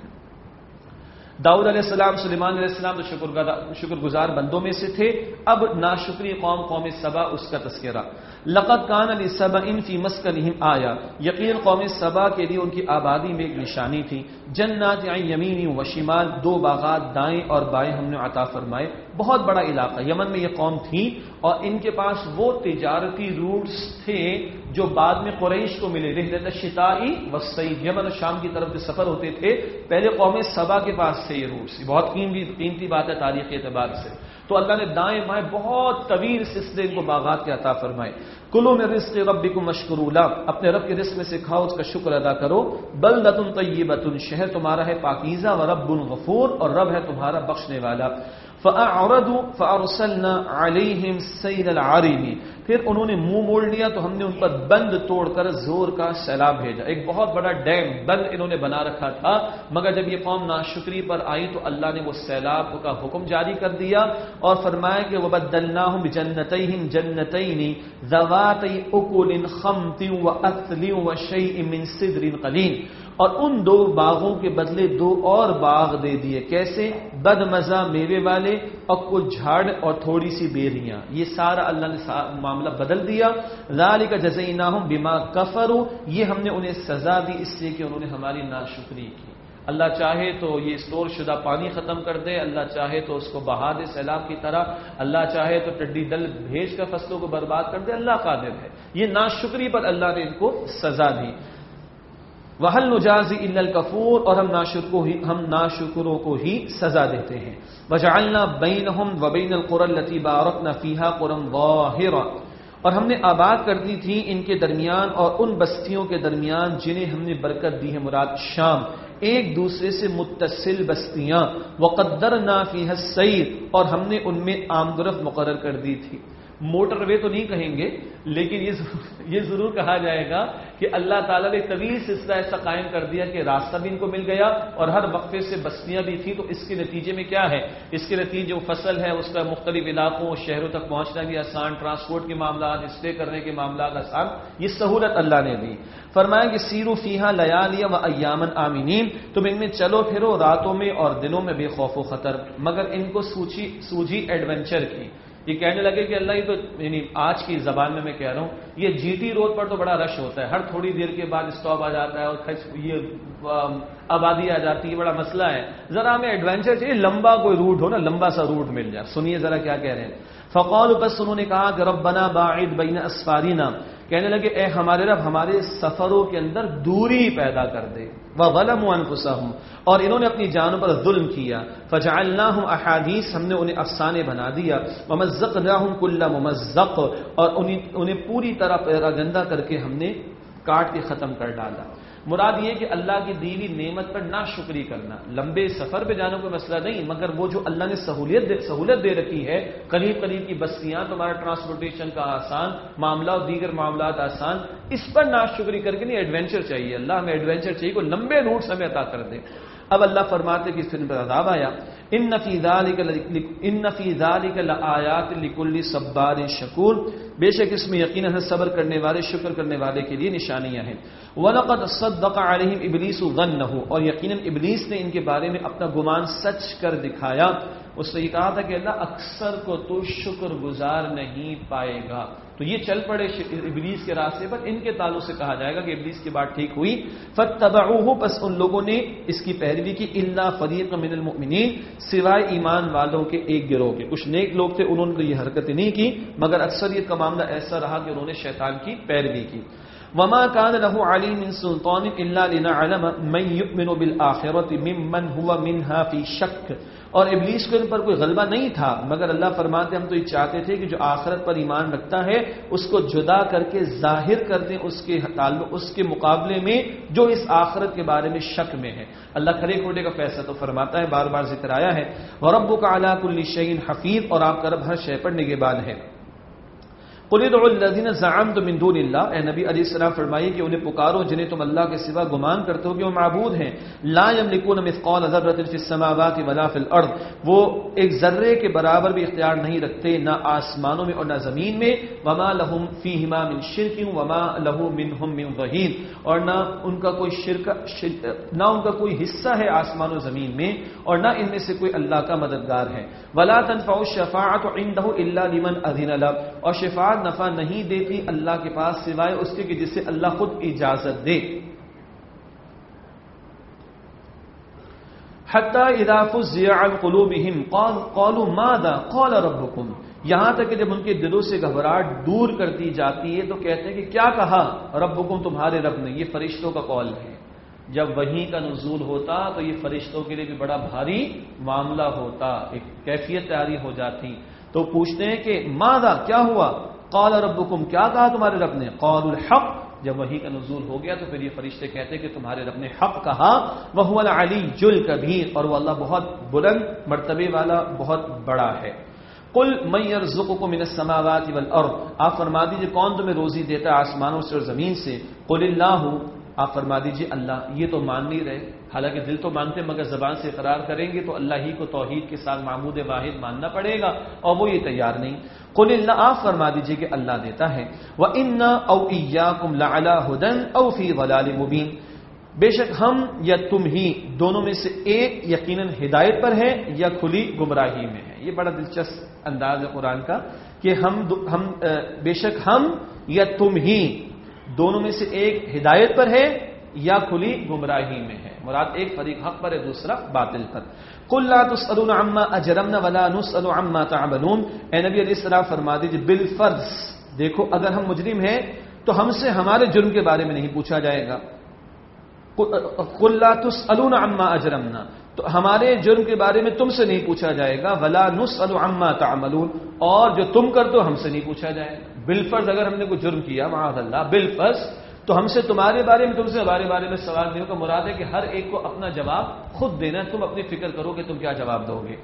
داؤد علیہ السلام، سلیمان علیہ السلام تو شکر گزار بندوں میں سے تھے. اب ناشکری قوم قوم سبا، اس کا تذکرہ. لقد کان لسبأ فی مسکنہم آیا، یقین قوم سبا کے لیے ان کی آبادی میں ایک نشانی تھی. جنات عن یمین و شمال، دو باغات دائیں اور بائیں ہم نے عطا فرمائے. بہت بڑا علاقہ یمن میں یہ قوم تھی، اور ان کے پاس وہ تجارتی روٹس تھے جو بعد میں قریش کو ملے. رحلۃ الشتائی والصیف، یمن اور شام کی طرف جو سفر ہوتے تھے پہلے قوم سبا کے پاس سے یہ روٹس. بہت قیمتی قیمتی بات ہے تاریخی اعتبار سے. تو اللہ نے دائیں بائیں بہت طویل سلسلے ان کو باغات کے عطا فرمائے. کلوا من رزق ربکم واشکروا له، اپنے رب کے رزق میں سے کھاؤ، اس کا شکر ادا کرو. بلدۃ طیبۃ، شہر تمہارا ہے پاکیزہ، ورب غفور، اور رب ہے تمہارا بخشنے والا. فأعرضوا فأرسلنا عليهم سيل العارم، پھر انہوں نے منہ موڑ لیا تو ہم نے ان پر بند توڑ کر زور کا سیلاب بھیجا. ایک بہت بڑا ڈیم بند انہوں نے بنا رکھا تھا، مگر جب یہ قوم ناشکری پر آئی تو اللہ نے وہ سیلاب کا حکم جاری کر دیا اور فرمایا کہ وبدلناهم بجنتيهم جنتين ذواتي اكل خمط واثل وشيء من سدر قليل، اور ان دو باغوں کے بدلے دو اور باغ دے دیے. کیسے؟ بد مزہ میوے والے اور کچھ جھاڑ اور تھوڑی سی بیریاں. یہ سارا اللہ نے معاملہ بدل دیا. ذالک جزیناہم بما کفروا، یہ ہم نے انہیں سزا دی اس لیے کہ انہوں نے ہماری ناشکری کی. اللہ چاہے تو یہ اسٹور شدہ پانی ختم کر دے، اللہ چاہے تو اس کو بہا دے سیلاب کی طرح، اللہ چاہے تو ٹڈی دل بھیج کر فصلوں کو برباد کر دے. اللہ قادر ہے. یہ ناشکری پر اللہ نے ان کو سزا دی. وَهَلْ نُجَازِي إِلَّا الْكَفُورَ، اور ہم ناشکروں ہی ہم ناشکروں کو ہی سزا دیتے ہیں. وَجَعَلْنَا بَيْنَهُمْ وَبَيْنَ الْقُرَى الَّتِي بَارَكْنَا فِيهَا قُرًى ظَاهِرًا، اور ہم نے آباد کر دی تھی ان کے درمیان اور ان بستیوں کے درمیان جنہیں ہم نے برکت دی ہے، مراد شام، ایک دوسرے سے متصل بستیاں. وَقَدَّرْنَا فِيهَا السَّيْرَ، اور ہم نے ان میں آمد و رفت مقرر کر دی تھی. موٹر وے تو نہیں کہیں گے، لیکن یہ ضرور کہا جائے گا کہ اللہ تعالیٰ نے طویل سلسلہ ایسا قائم کر دیا کہ راستہ بھی ان کو مل گیا اور ہر وقفے سے بستیاں بھی تھیں. تو اس کے نتیجے میں کیا ہے؟ اس کے نتیجے وہ فصل ہے اس کا مختلف علاقوں شہروں تک پہنچنا بھی آسان، ٹرانسپورٹ کے معاملات، اسٹے کرنے کے معاملات آسان، یہ سہولت اللہ نے دی. فرمایا کہ سیرو فیہا لیالی و ایامن آمینین، تم ان میں چلو پھرو راتوں میں اور دنوں میں بے خوف و خطر. مگر ان کو سوچی سوجی ایڈونچر کی، یہ کہنے لگے کہ اللہ یہ تو یعنی آج کی زبان میں میں کہہ رہا ہوں، یہ جی ٹی روڈ پر تو بڑا رش ہوتا ہے، ہر تھوڑی دیر کے بعد اسٹاپ آ جاتا ہے اور یہ آبادی آ جاتی ہے، بڑا مسئلہ ہے. ذرا ہمیں ایڈونچر چاہیے، لمبا کوئی روٹ ہو نا، لمبا سا روٹ مل جائے. سنیے ذرا کیا کہہ رہے ہیں. فقالوا بس انہوں نے کہا کہ ربنا باعد بین اسفارنا، کہنے لگے اے ہمارے رب ہمارے سفروں کے اندر دوری پیدا کر دے. وظلموا انفسهم، اور انہوں نے اپنی جانوں پر ظلم کیا. فجعلناهم احادیث، ہم نے انہیں افسانے بنا دیا. ومزقناهم كل ممزق، اور انہیں, انہیں پوری طرح پیراگندہ کر کے ہم نے کاٹ کے ختم کر ڈالا. مراد یہ کہ اللہ کی دیوی نعمت پر ناشکری کرنا. لمبے سفر پہ جانا کوئی مسئلہ نہیں، مگر وہ جو اللہ نے سہولیت دے سہولت دے رکھی ہے، قریب قریب کی بستیاں، تمہارا ٹرانسپورٹیشن کا آسان معاملہ اور دیگر معاملات آسان، اس پر ناشکری کر کے نہیں، ایڈونچر چاہیے. اللہ ہمیں ایڈونچر چاہیے، کوئی لمبے روٹ ہمیں عطا کر دے. اب اللہ فرماتے کہ اس فلم پر عذاب آیا. ان فی ذالک ان فی ذالک لآیات لکل صبار شکور، بے شک اس میں یقیناً صبر کرنے والے، شکر کرنے والے کے لیے نشانیاں ہیں. وَلَقَدْ صَدَّقَ عَلَيْهِمْ إِبْلِيسُ ظَنَّهُ، اور یقیناً ابلیس نے ان کے بارے میں اپنا گمان سچ کر دکھایا. اس نے یہ کہا تھا کہ اللہ اکثر کو تو شکر گزار نہیں پائے گا. تو یہ چل پڑے ابلیس کے راستے پر. ان کے تعلق سے کہا جائے گا کہ ابلیس کی بات ٹھیک ہوئی. فَاتَّبَعُوهُ، پس ان لوگوں نے اس کی پیروی کی. إِلَّا فَرِيقًا مِنَ الْمُؤْمِنِينَ، سوائے ایمان والوں کے ایک گروہ کے. کچھ نیک لوگ تھے، انہوں نے تو یہ حرکتیں نہیں کی، مگر اکثریت کا معاملہ ایسا رہا کہ انہوں نے شیطان کی پیروی کی. وما كان له علي من سلطان الا لنعلم من يؤمن بالاخره ممن هو منها في شك، اور ابلیس کو ان پر کوئی غلبہ نہیں تھا، مگر اللہ فرماتے ہم تو یہ چاہتے تھے کہ جو آخرت پر ایمان رکھتا ہے اس کو جدا کر کے ظاہر کر دیں اس کے تعلق اس کے مقابلے میں جو اس آخرت کے بارے میں شک میں ہے. اللہ کھڑے کھوٹے کا فیصلہ تو فرماتا ہے، بار بار ذکر آیا ہے. وربك على كل شيء حفيظ، اور آپ کا رب ہر شے پر نگہبان ہے. قل ادعوا الذين زعمتم من دون الله، اے نبی علیہ السلام فرمائیے کہ انہیں پکارو جنہیں تم اللہ کے سوا گمان کرتے ہو کہ وہ معبود ہیں. لا يملكون مثقال ذرة في السماوات ولا في الارض، وہ ایک ذرے کے برابر بھی اختیار نہیں رکھتے، نہ آسمانوں میں اور نہ زمین میں. وما لهم فيهما من شرك وما له منهم من ظهير، اور نہ ان کا کوئی شرک نہ ان کا کوئی حصہ ہے آسمان و زمین میں، اور نہ ان میں سے کوئی اللہ کا مددگار ہے. ولا تنفع الشفاعة عنده الا لمن اذن له، اور شفاعت نفع نہیں دیتی اللہ کے پاس سوائے اس کے کہ جسے اللہ خود اجازت دے. حتی اذا فزع عن قلوبهم قالوا ماذا قال ربكم، یہاں تک کہ جب ان کے دلوں سے گھبراہٹ دور کر دی جاتی ہے تو کہتے ہیں کہ کیا کہا ربکم، تمہارے رب نے. یہ فرشتوں کا قول ہے. جب وحی کا نزول ہوتا تو یہ فرشتوں کے لیے بھی بڑا بھاری معاملہ ہوتا، ایک کیفیت تیاری ہو جاتی. تو پوچھتے ہیں کہ ماذا، کیا ہوا. قال ربکم، کیا کہا تمہارے رب نے. قالوا الحق، جب وحی کا نزول ہو گیا تو پھر یہ فرشتے کہتے کہ تمہارے رب نے حق کہا. وهو العلی الکبیر، اور وہ اللہ بہت بلند مرتبے والا، بہت بڑا ہے. قل من یرزقکم من السماوات والارض، آپ فرما دیجئے کون تمہیں روزی دیتا ہے آسمانوں سے اور زمین سے. قل اللہ، آپ فرما دیجئے اللہ. یہ تو مان نہیں رہے، حالانکہ دل تو مانتے مگر زبان سے اقرار کریں گے تو اللہ ہی کو توحید کے ساتھ معبود واحد ماننا پڑے گا، اور وہ یہ تیار نہیں. قل اللہ، آپ فرما دیجئے کہ اللہ دیتا ہے. وَإِنَّا أَوْ إِيَّاكُمْ لَعَلَىٰ هُدًى أَوْ فِي ضَلَالٍ مُبِينٍ، بے شک ہم یا تم ہی دونوں میں سے ایک یقیناً ہدایت پر ہے یا کھلی گمراہی میں ہے. یہ بڑا دلچسپ انداز ہے قرآن کا کہ ہم ہم بے شک ہم یا تم ہی دونوں میں سے ایک ہدایت پر ہے یا کھلی گمراہی میں ہے. مراد ایک فریق حق پر ہے، دوسرا باطل پر. قل لا تسألون عما اجرمنا ولا نسأل عما تعملون، اے نبی علیہ السلام فرما دیجیے بالفرض، دیکھو اگر ہم مجرم ہیں تو ہم سے ہمارے جرم کے بارے میں نہیں پوچھا جائے گا. قل لا تسألون عما اجرمنا، تو ہمارے جرم کے بارے میں تم سے نہیں پوچھا جائے گا. ولا نسأل عما تعملون، اور جو تم کرتے ہو ہم سے نہیں پوچھا جائے گا. بالفرض اگر ہم نے کوئی جرم کیا معاذ اللہ بالفرض، تو ہم سے تمہارے بارے میں تم سے ہمارے بارے میں سوال نہیں ہوگا. مراد ہے کہ ہر ایک کو اپنا جواب خود دینا، تم اپنی فکر کرو کہ تم کیا جواب دو گے.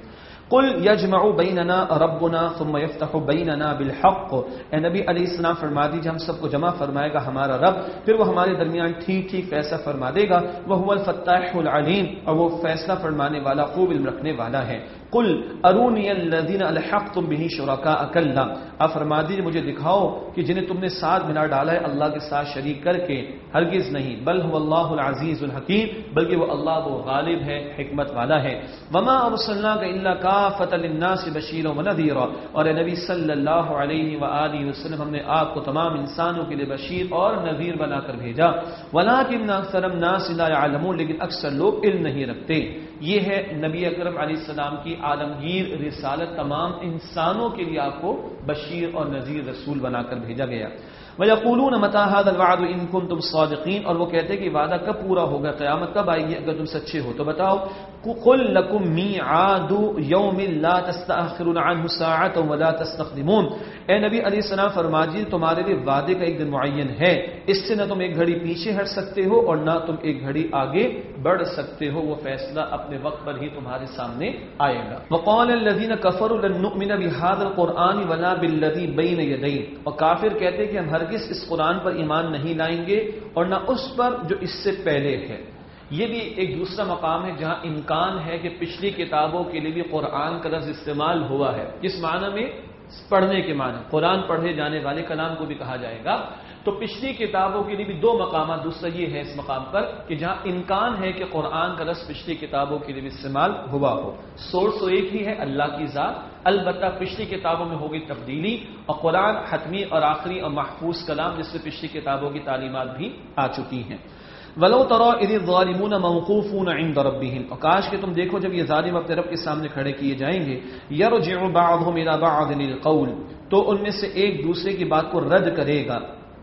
قل یجمع بیننا ربنا ثم یفتح بیننا بالحق، اے نبی علیہ السلام فرما دیجیے ہم سب کو جمع فرمائے گا ہمارا رب، پھر وہ ہمارے درمیان ٹھیک ٹھیک فیصلہ فرما دے گا، وہو الفتاح العلیم، اور وہ فیصلہ فرمانے والا خوب علم رکھنے والا ہے۔ قل ارونی الذین الحقتم به شرکاء کلا، آپ فرما دیجیے مجھے دکھاؤ کہ جنہیں تم نے ساتھ ملا ڈالا ہے اللہ کے ساتھ شریک کر کے، ہرگز نہیں، بل هو اللہ العزیز الحکیم، بلکہ وہ اللہ وہ غالب ہے حکمت والا ہے۔ وما ارسلناک الا کافۃ للناس بشیرا ونذیرا، اور اے نبی صلی اللہ علیہ وآلہ وسلم ہم نے آپ کو تمام انسانوں کے لیے بشیر اور نذیر بنا کر بھیجا، ولکن اکثر الناس لا يعلمون، لیکن اکثر لوگ علم نہیں رکھتے۔ یہ ہے نبی اکرم علیہ السلام کی عالمگیر رسالت، تمام انسانوں کے لیے آپ کو بشیر اور نذیر رسول بنا کر بھیجا گیا۔ وَيَقُولُونَ مَتَىٰ هَٰذَا الْوَعْدُ إِن كُنتُمْ صَادِقِينَ، اور وہ کہتے ہیں کہ وعدہ کب پورا ہوگا، قیامت کب آئے گی اگر تم سچے ہو تو بتاؤ۔ قُلْ لَكُم مِّيعَادُ يَوْمٍ لَّا تَسْتَأْخِرُونَ عَنْهُ سَاعَةً وَلَا تَسْتَقْدِمُونَ، اے نبی علیہ السلام فرما دیجیے تمہارے لیے وعدے کا ایک دن معین ہے، اس سے نہ تم ایک گھڑی پیچھے ہٹ سکتے ہو اور نہ تم ایک گھڑی آگے بڑھ سکتے ہو، وہ فیصلہ اپنے وقت پر ہی تمہارے سامنے آئے گا۔ وَقَالَ الَّذِينَ كَفَرُوا لَن نُّؤْمِنَ بِهَٰذَا الْقُرْآنِ وَلَا بِالَّذِي بَيْنَ يَدَيْهِ، اور کافر کہتے ہیں کہ ہم ہرگز اس قرآن پر ایمان نہیں لائیں گے اور نہ اس پر جو اس سے پہلے ہے۔ یہ بھی ایک دوسرا مقام ہے جہاں امکان ہے کہ پچھلی کتابوں کے لیے بھی قرآن کا لفظ استعمال ہوا ہے، جس معنی میں پڑھنے کے معنی، قرآن پڑھے جانے والے کلام کو بھی کہا جائے گا۔ تو پچھلی کتابوں کے لیے بھی دو مقامات، دوسرا یہ ہے اس مقام پر کہ جہاں امکان ہے کہ قرآن کا لفظ پچھلی کتابوں کے لیے بھی استعمال ہوا ہو، سورس تو ایک ہی ہے اللہ کی ذات، البتہ پچھلی کتابوں میں ہوگی تبدیلی، اور قرآن حتمی اور آخری اور محفوظ کلام جس میں پچھلی کتابوں کی تعلیمات بھی آ چکی ہیں۔ وَلَوْ تَرَىٰ إِذِ الظَّالِمُونَ مَوْقُوفُونَ عِندَ رَبِّهِمْ، اور کاش کہ تم دیکھو جب یہ ظالم اپنے رب کے سامنے کھڑے کیے جائیں گے، يَرْجِعُ بَعْضُهُمْ إِلَىٰ بَعْضٍ الْقَوْلَ، تو ان میں سے ایک دوسرے کی بات کو رد کرے گا۔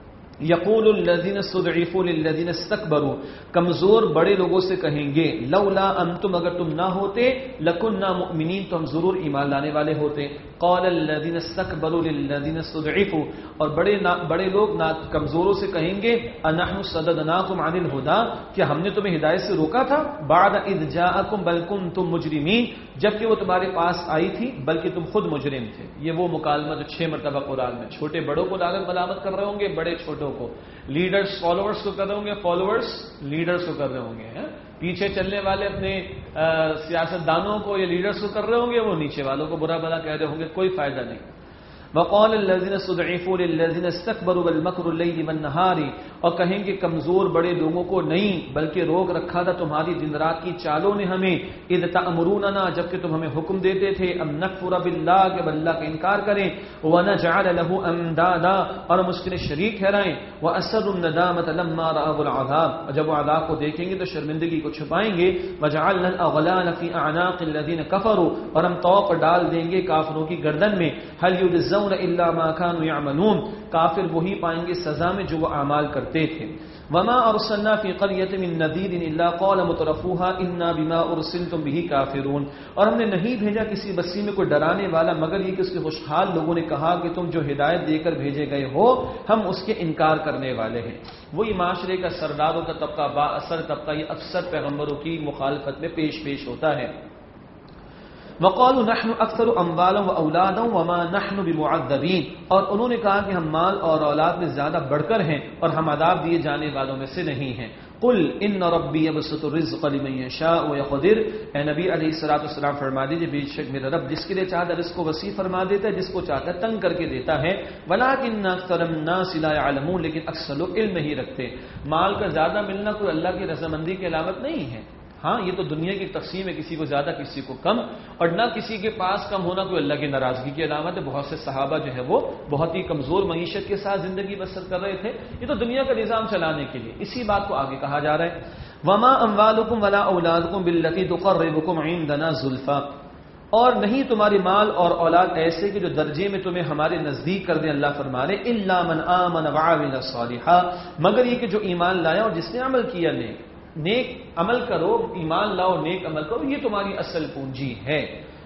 یقول الذین استضعفوا للذین استکبروا، کمزور بڑے لوگوں سے کہیں گے لولا انتم، اگر تم نہ ہوتے، لکننا مؤمنین، تو ہم ضرور ایمان لانے والے ہوتے۔ قال الذین استکبروا للذین استضعفوا، اور بڑے بڑے لوگ کمزوروں سے کہیں گے انحن صددناکم عن الہدی، کیا ہم نے تمہیں ہدایت سے روکا تھا، بعد اذ جاءکم بل کنتم مجرمین، جبکہ وہ تمہارے پاس آئی تھی بلکہ تم خود مجرم تھے۔ یہ وہ مکالمہ جو چھ مرتبہ قرآن میں، چھوٹے بڑوں کو لاغت ملامت کر رہے ہوں گے، بڑے چھوٹوں کو، لیڈرز فالوورز کو کر رہے ہوں گے، فالوورز لیڈرز کو کر رہے ہوں گے، پیچھے چلنے والے اپنے سیاست دانوں کو یا لیڈرز کو کر رہے ہوں گے، وہ نیچے والوں کو برا بھلا کہہ رہے ہوں گے، کوئی فائدہ نہیں۔ وقال الذين استضعفوا للذين استكبروا بل مكر الليل والنهار، اور کہیں گے کمزور بڑے لوگوں کو نہیں بلکہ روک رکھا تھا تمہاری دن رات کی چالوں نے ہمیں، اذ تأمروننا، جبکہ تم ہمیں حکم دیتے تھے، ام نکفر باللہ، کہ اللہ کا انکار کریں، ونجعل له اندادا، اور ہم اس کے لیے شریک ٹھہرائیں، واسروا الندامة لما رأوا العذاب، اور جب وہ عذاب کو دیکھیں گے تو شرمندگی کو چھپائیں گے، وجعلنا الاغلال في اعناق الذين كفروا، اور ہم طوق ڈال دیں گے کافروں کی گردن میں، هل يجزون الا ما كانوا يعملون، کافر وہی پائیں گے سزا میں جو وہ اعمال کرتے تھے۔ وما ارسلنا في قرية من نذير الا قال مترفوها انا بما ارسلتم به كافرون، اور ہم نے نہیں بھیجا کسی بستی میں کوئی ڈرانے والا مگر یہ کہ اس کے خوشحال لوگوں نے کہا کہ تم جو ہدایت دے کر بھیجے گئے ہو ہم اس کے انکار کرنے والے ہیں۔ وہی معاشرے کا سرداروں کا طبقہ، با اثر طبقہ، یہ اکثر پیغمبروں کی مخالفت میں پیش پیش ہوتا ہے۔ وقالوا نحن اکثر اموالا واولادا وما نحن بمعذبین، اور انہوں نے کہا کہ ہم مال اور اولاد میں زیادہ بڑھ کر ہیں اور ہم عذاب دیے جانے والوں میں سے نہیں ہیں۔ قل ان ربی یبسط الرزق لمن یشاء ویقدر، اے نبی علیہ الصلوۃ والسلام فرما دیجیے بے شک میرا رب جس کے لیے چاہتا ہے رزق کو وسیع فرما دیتا ہے، جس کو چاہتا ہے تنگ کر کے دیتا ہے، ولکن اکثر الناس لا يعلمون، لیکن اکثر لوگ علم نہیں رکھتے۔ مال کا زیادہ ملنا کوئی اللہ کی رضامندی کی علامت نہیں ہے، ہاں یہ تو دنیا کی تقسیم ہے، کسی کو زیادہ کسی کو کم، اور نہ کسی کے پاس کم ہونا کوئی اللہ کی ناراضگی کی علامت ہے۔ بہت سے صحابہ جو ہے وہ بہت ہی کمزور معیشت کے ساتھ زندگی بسر کر رہے تھے، یہ تو دنیا کا نظام چلانے کے لیے، اسی بات کو آگے کہا جا رہا ہے۔ وما اموالکم ولا اولادکم باللتی تقربکم عندنا زلفی، اور نہیں تمہاری مال اور اولاد ایسے کہ جو درجے میں تمہیں ہمارے نزدیک کر دیں، اللہ فرما رہے الا من آمن وعمل صالحا، مگر یہ کہ جو ایمان لایا اور جس نے عمل کیا، نیک نیک عمل کرو، ایمان لاؤ، نیک عمل کرو، یہ تمہاری اصل پونجی ہے۔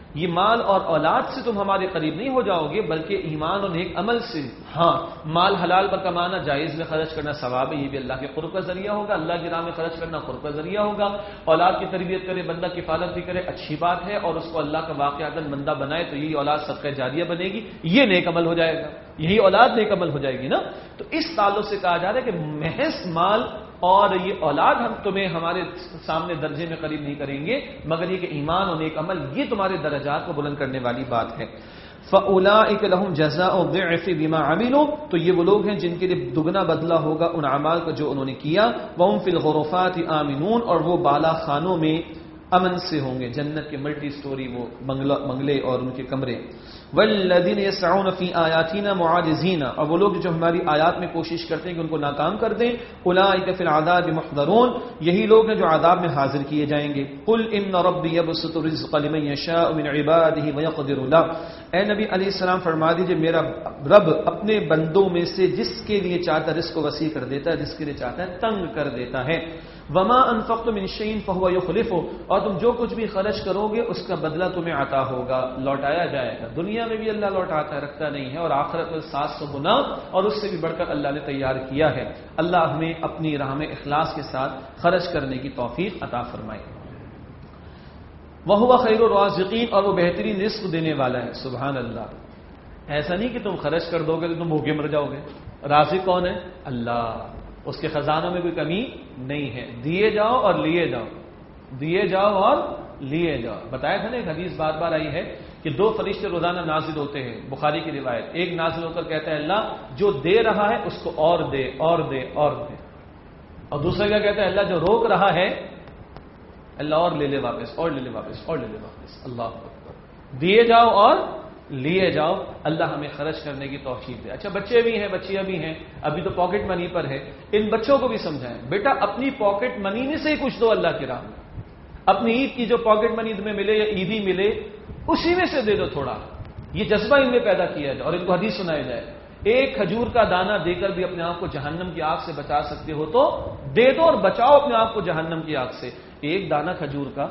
یہ مال اور اولاد سے تم ہمارے قریب نہیں ہو جاؤ گے بلکہ ایمان اور نیک عمل سے. ہاں مال حلال پر کمانا، جائز میں خرچ کرنا ثواب ہے، یہ بھی اللہ کے قرب کا ذریعہ ہوگا. اللہ کی راہ میں خرچ کرنا قرب کا ذریعہ ہوگا. اولاد کی تربیت کرے بندہ، کفالت بھی کرے، اچھی بات ہے، اور اس کو اللہ کا واقعات بندہ بنائے تو یہی اولاد صدقہ جاریہ بنے گی، یہ نیک عمل ہو جائے گا، یہی اولاد نیک عمل ہو جائے گی نا. تو اس تعلق سے کہا جا رہا ہے کہ محض مال اور یہ اولاد ہم تمہیں ہمارے سامنے درجے میں قریب نہیں کریں گے مگر یہ کہ ایمان اور نیک عمل یہ تمہارے درجات کو بلند کرنے والی بات ہے. فَأُولَٰئِكَ لَهُمْ جَزَاءُ الضِّعْفِ بِمَا عَمِلُوا، تو یہ وہ لوگ ہیں جن کے لیے دگنا بدلہ ہوگا ان اعمال کو جو انہوں نے کیا. وَهُمْ فِي الْغُرُفَاتِ آمِنُونَ، اور وہ بالا خانوں میں امن سے ہوں گے، جنت کے ملٹی سٹوری وہ بنگلے اور ان کے کمرے. والذین یسعون فی آیاتنا معاجزین، اور وہ لوگ جو ہماری آیات میں کوشش کرتے ہیں کہ ان کو ناکام کر دیں. اولئک فی العذاب محضرون، یہی لوگ ہیں جو عذاب میں حاضر کیے جائیں گے. قل ان ربی یبسط الرزق لمن یشاء من عباده ویقدر له، اے نبی علیہ السلام فرما دیجئے میرا رب اپنے بندوں میں سے جس کے لیے چاہتا ہے رزق کو وسیع کر دیتا ہے، جس کے لیے چاہتا ہے تنگ کر دیتا ہے. وما انفقتم من شیء فهو یخلفه، اور تم جو کچھ بھی خرچ کرو گے اس کا بدلہ تمہیں عطا ہوگا، لوٹایا جائے گا. دنیا میں بھی اللہ لوٹاتا ہے، رکھتا نہیں ہے، اور آخرت میں سات سو گنا اور اس سے بھی بڑھ کر اللہ نے تیار کیا ہے. اللہ ہمیں اپنی راہ میں اخلاص کے ساتھ خرچ کرنے کی توفیق عطا فرمائے. وَهُوَ خَيْرُ الرَّازِقِينَ، اور وہ بہترین رزق دینے والا ہے. سبحان اللہ. ایسا نہیں کہ تم خرچ کر دو گے تو تم بھوکے مر جاؤ گے. رازق کون ہے؟ اللہ. اس کے خزانوں میں کوئی کمی نہیں ہے. دیے جاؤ اور لیے جاؤ، دیے جاؤ اور لیے جاؤ. بتایا تھا نا ایک حدیث بار بار آئی ہے کہ دو فرشتے روزانہ نازل ہوتے ہیں، بخاری کی روایت. ایک نازل ہو کر کہتا ہے اللہ جو دے رہا ہے اس کو اور دے اور دے اور دے، اور دوسرا کیا کہتا ہے اللہ جو روک رہا ہے اللہ اور لے لے واپس اور لے لے واپس اور لے لے واپس. اللہ اکبر. دیے جاؤ اور لیے جاؤ. اللہ ہمیں خرچ کرنے کی توفیق دے. اچھا بچے بھی ہیں، بچیاں بھی ہیں، ابھی تو پاکٹ منی پر ہے. ان بچوں کو بھی سمجھائیں بیٹا اپنی پاکٹ منی میں سے ہی کچھ دو اللہ کی راہ میں. اپنی عید کی جو پاکٹ منی تمہیں ملے یا عیدی ملے اسی میں سے دے دو تھوڑا. یہ جذبہ ان میں پیدا کیا جائے اور ان کو حدیث سنایا جائے. ایک کھجور کا دانہ دے کر بھی اپنے آپ کو جہنم کی آگ سے بچا سکتے ہو تو دے دو اور بچاؤ اپنے آپ کو جہنم کی آگ سے. ایک دانہ کھجور کا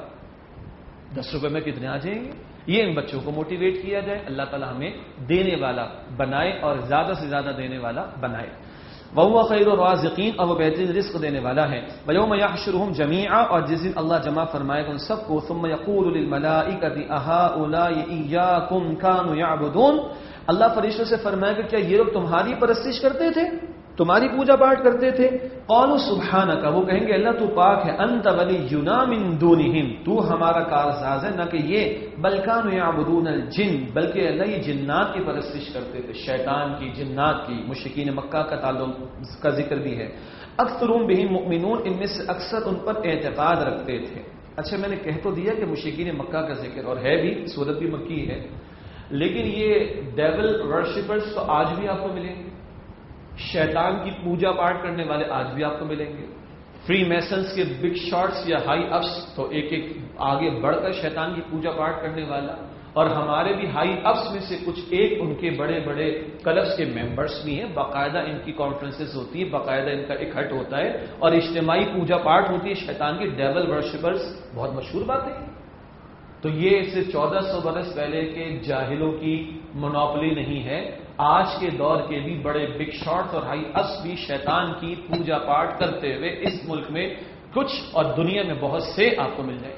دس روپے میں کتنے آ جائیں گے؟ یہ ان بچوں کو موٹیویٹ کیا جائے. اللہ تعالیٰ ہمیں دینے والا بنائے اور زیادہ سے زیادہ دینے والا بنائے. وَهُوَ خَيْرُ الرَّازِقِينَ، اور وہ بہترین رزق دینے والا ہے. وَيَوْمَ يَحْشُرُهُمْ جَمِيعًا، اور جس دن اللہ جمع فرمائے گا ان سب کو. ثُمَّ يَقُولُ لِلْمَلَائِكَةِ أَهَٰؤُلَاءِ إِيَّاكُمْ كَانُوا يَعْبُدُونَ، اللہ فرشتوں سے فرمائے گا کیا یہ لوگ تمہاری پرستش کرتے تھے، تمہاری پوجا پاٹ کرتے تھے؟ قالوا سبحانک، وہ کہیں گے اللہ تو پاک ہے. انت ولینا من دونہم، تو ہمارا کارساز ہے، نہ کہ یہ. بل کانوا یعبدون الجن، بلکہ اللہ یہ جنات کی پرستش کرتے تھے، شیطان کی، جنات کی. مشرکین مکہ کا تعلق کا ذکر بھی ہے. اکثرهم بهم مؤمنون، ان میں سے اکثر ان پر اعتقاد رکھتے تھے. اچھا میں نے کہہ تو دیا کہ مشرکین مکہ کا ذکر اور ہے بھی، سورت بھی مکی ہے، لیکن یہ ڈیول ورشپرز تو آج بھی آپ کو ملیں گے. شیطان کی پوجا پاٹ کرنے والے آج بھی آپ کو ملیں گے. فری میسنز کے بگ شاٹس یا ہائی اپس تو ایک ایک آگے بڑھ کر شیطان کی پوجا پاٹ کرنے والا. اور ہمارے بھی ہائی اپس میں سے کچھ ایک ان کے بڑے بڑے کلبس کے ممبرس بھی ہیں. باقاعدہ ان کی کانفرنسز ہوتی ہے، باقاعدہ ان کا اکٹھ ہوتا ہے اور اجتماعی پوجا پاٹ ہوتی ہے شیطان کی. ڈیول ورشپرز بہت مشہور بات ہے. تو یہ صرف چودہ سو برس پہلے کے جاہلوں کی مونوپلی نہیں ہے. آج کے دور کے بھی بڑے بگ شاٹس اور ہائی اپس بھی شیطان کی پوجا پاٹ کرتے ہوئے اس ملک میں کچھ اور دنیا میں بہت سے آپ کو مل جائے.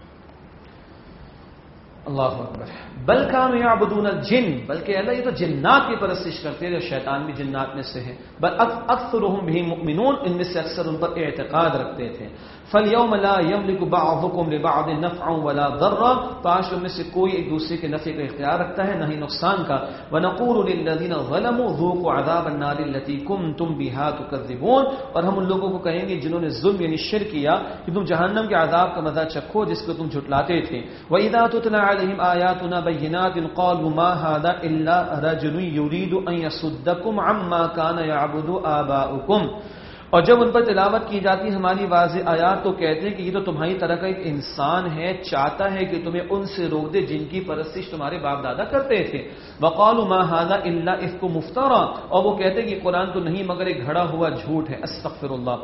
اللہ اکبر. بل کانوا یعبدون الجن، بلکہ اللہ یہ تو جنات کی پرستش کرتے ہیں، شیطان بھی جنات میں سے ہے. بل اکثرهم بهم مؤمنون، ان میں سے اکثر ان پر اعتقاد رکھتے تھے. فَالْيَوْمَ لَا يَمْلِكُ بَعْضُكُمْ لِبَعْضٍ نَفْعًا وَلَا ضَرًّا، پانچ میں سے کوئی ایک دوسرے کے نفع کا اختیار رکھتا ہے نہ ہی نقصان کا. وَنَقُولُ لِلَّذِينَ ظَلَمُوا ذُوقُوا عَذَابَ النَّارِ الَّتِي كُنتُمْ بِهَا تُكَذِّبُونَ، اور ہم ان لوگوں کو کہیں گے جنہوں نے ظلم یعنی شرک کیا کہ تم جہنم کے عذاب کا مزہ چکھو جس کو تم جھٹلاتے تھے. وَإِذَا تُتْلَىٰ عَلَيْهِمْ آيَاتُنَا بَيِّنَاتٍ قَالُوا مَا هَٰذَا إِلَّا رَجُلٌ يُرِيدُ أَن يَصُدَّكُمْ عَمَّا كَانَ يَعْبُدُ آبَاؤُكُمْ، اور جب ان پر تلاوت کی جاتی ہماری واضح آیات تو کہتے ہیں کہ یہ تو تمہاری طرح کا ایک انسان ہے، چاہتا ہے کہ تمہیں ان سے روک دے جن کی پرستش تمہارے باپ دادا کرتے تھے. وقالوا ما هذا الا افك مفترى، اور وہ کہتے ہیں کہ قرآن تو نہیں مگر ایک گھڑا ہوا جھوٹ ہے. استغفر اللہ.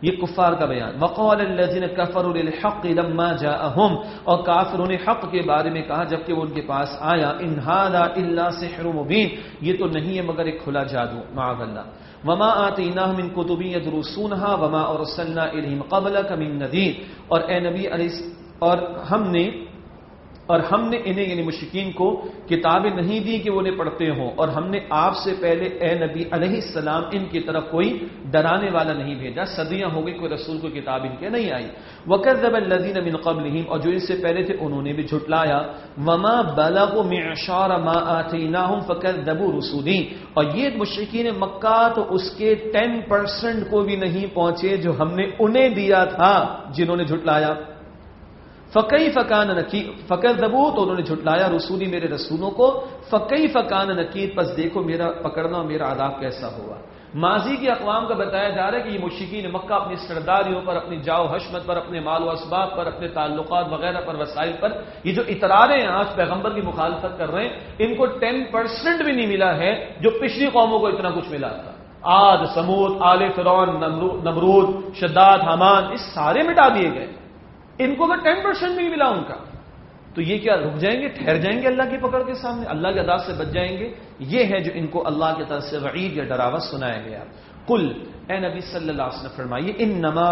یہ کفار کا بیان. وقال الذين كفروا للحق لما جاءهم، اور کافروں نے حق کے بارے میں کہا جبکہ وہ ان کے پاس آیا، ان هذا الا سحر مبين، یہ تو نہیں ہے مگر ایک کھلا جادو. معاذ اللہ. وما آتیناهم من کتب يدرسونها وما ارسلنا اليهم قبلك من نذير، اور اے نبی علیہ اور ہم نے اور ہم نے انہیں یعنی مشرکین کو کتابیں نہیں دی کہ وہ انہیں پڑھتے ہوں، اور ہم نے آپ سے پہلے اے نبی علیہ السلام ان کی طرف کوئی ڈرانے والا نہیں بھیجا. صدیاں ہو گئی کوئی رسول کو کتاب ان کے نہیں آئی. وَكَذَّبَ الَّذِينَ مِن قَبْلِهِمْ، اور جو ان سے پہلے تھے انہوں نے بھی جھٹلایا. وَمَا بَلَغُوا مِعْشَارَ مَا آتَيْنَاهُمْ فَكَذَّبُوا رُسُلِي، اور یہ مشرکین مکہ تو اس کے ٹین پرسنٹ کو بھی نہیں پہنچے جو ہم نے انہیں دیا تھا جنہوں نے جھٹلایا. فَكَيْفَ كَانَ نَكِيرٌ، فَكَذَّبُوا تو انہوں نے جھٹلایا رسولی میرے رسولوں کو. فَكَيْفَ كَانَ نَكِيرٌ، پس دیکھو میرا پکڑنا میرا عذاب کیسا ہوا. ماضی کی اقوام کا بتایا جا رہا ہے کہ یہ مشرکین مکہ اپنی سرداریوں پر، اپنی جاؤ حشمت پر، اپنے مال و اسباب پر، اپنے تعلقات وغیرہ پر، وسائل پر یہ جو اطرارے ہیں آج پیغمبر کی مخالفت کر رہے ہیں، ان کو ٹین پرسنٹ بھی نہیں ملا ہے جو پچھلی قوموں کو اتنا کچھ ملا تھا. عاد، سمود، آل فرعون، نمرود، شداد، حامان، اس سارے مٹا دیے گئے. ان کو تو ٹین پرسینٹ بھی ملا ان کا. تو یہ کیا رک جائیں گے، ٹھہر جائیں گے اللہ کی پکڑ کے سامنے، اللہ کے عذاب سے بچ جائیں گے؟ یہ ہے جو ان کو اللہ کی طرف سے وعید یا ڈراوا سنایا گیا. قل، اے نبی صلی اللہ علیہ وسلم فرمائیے، انما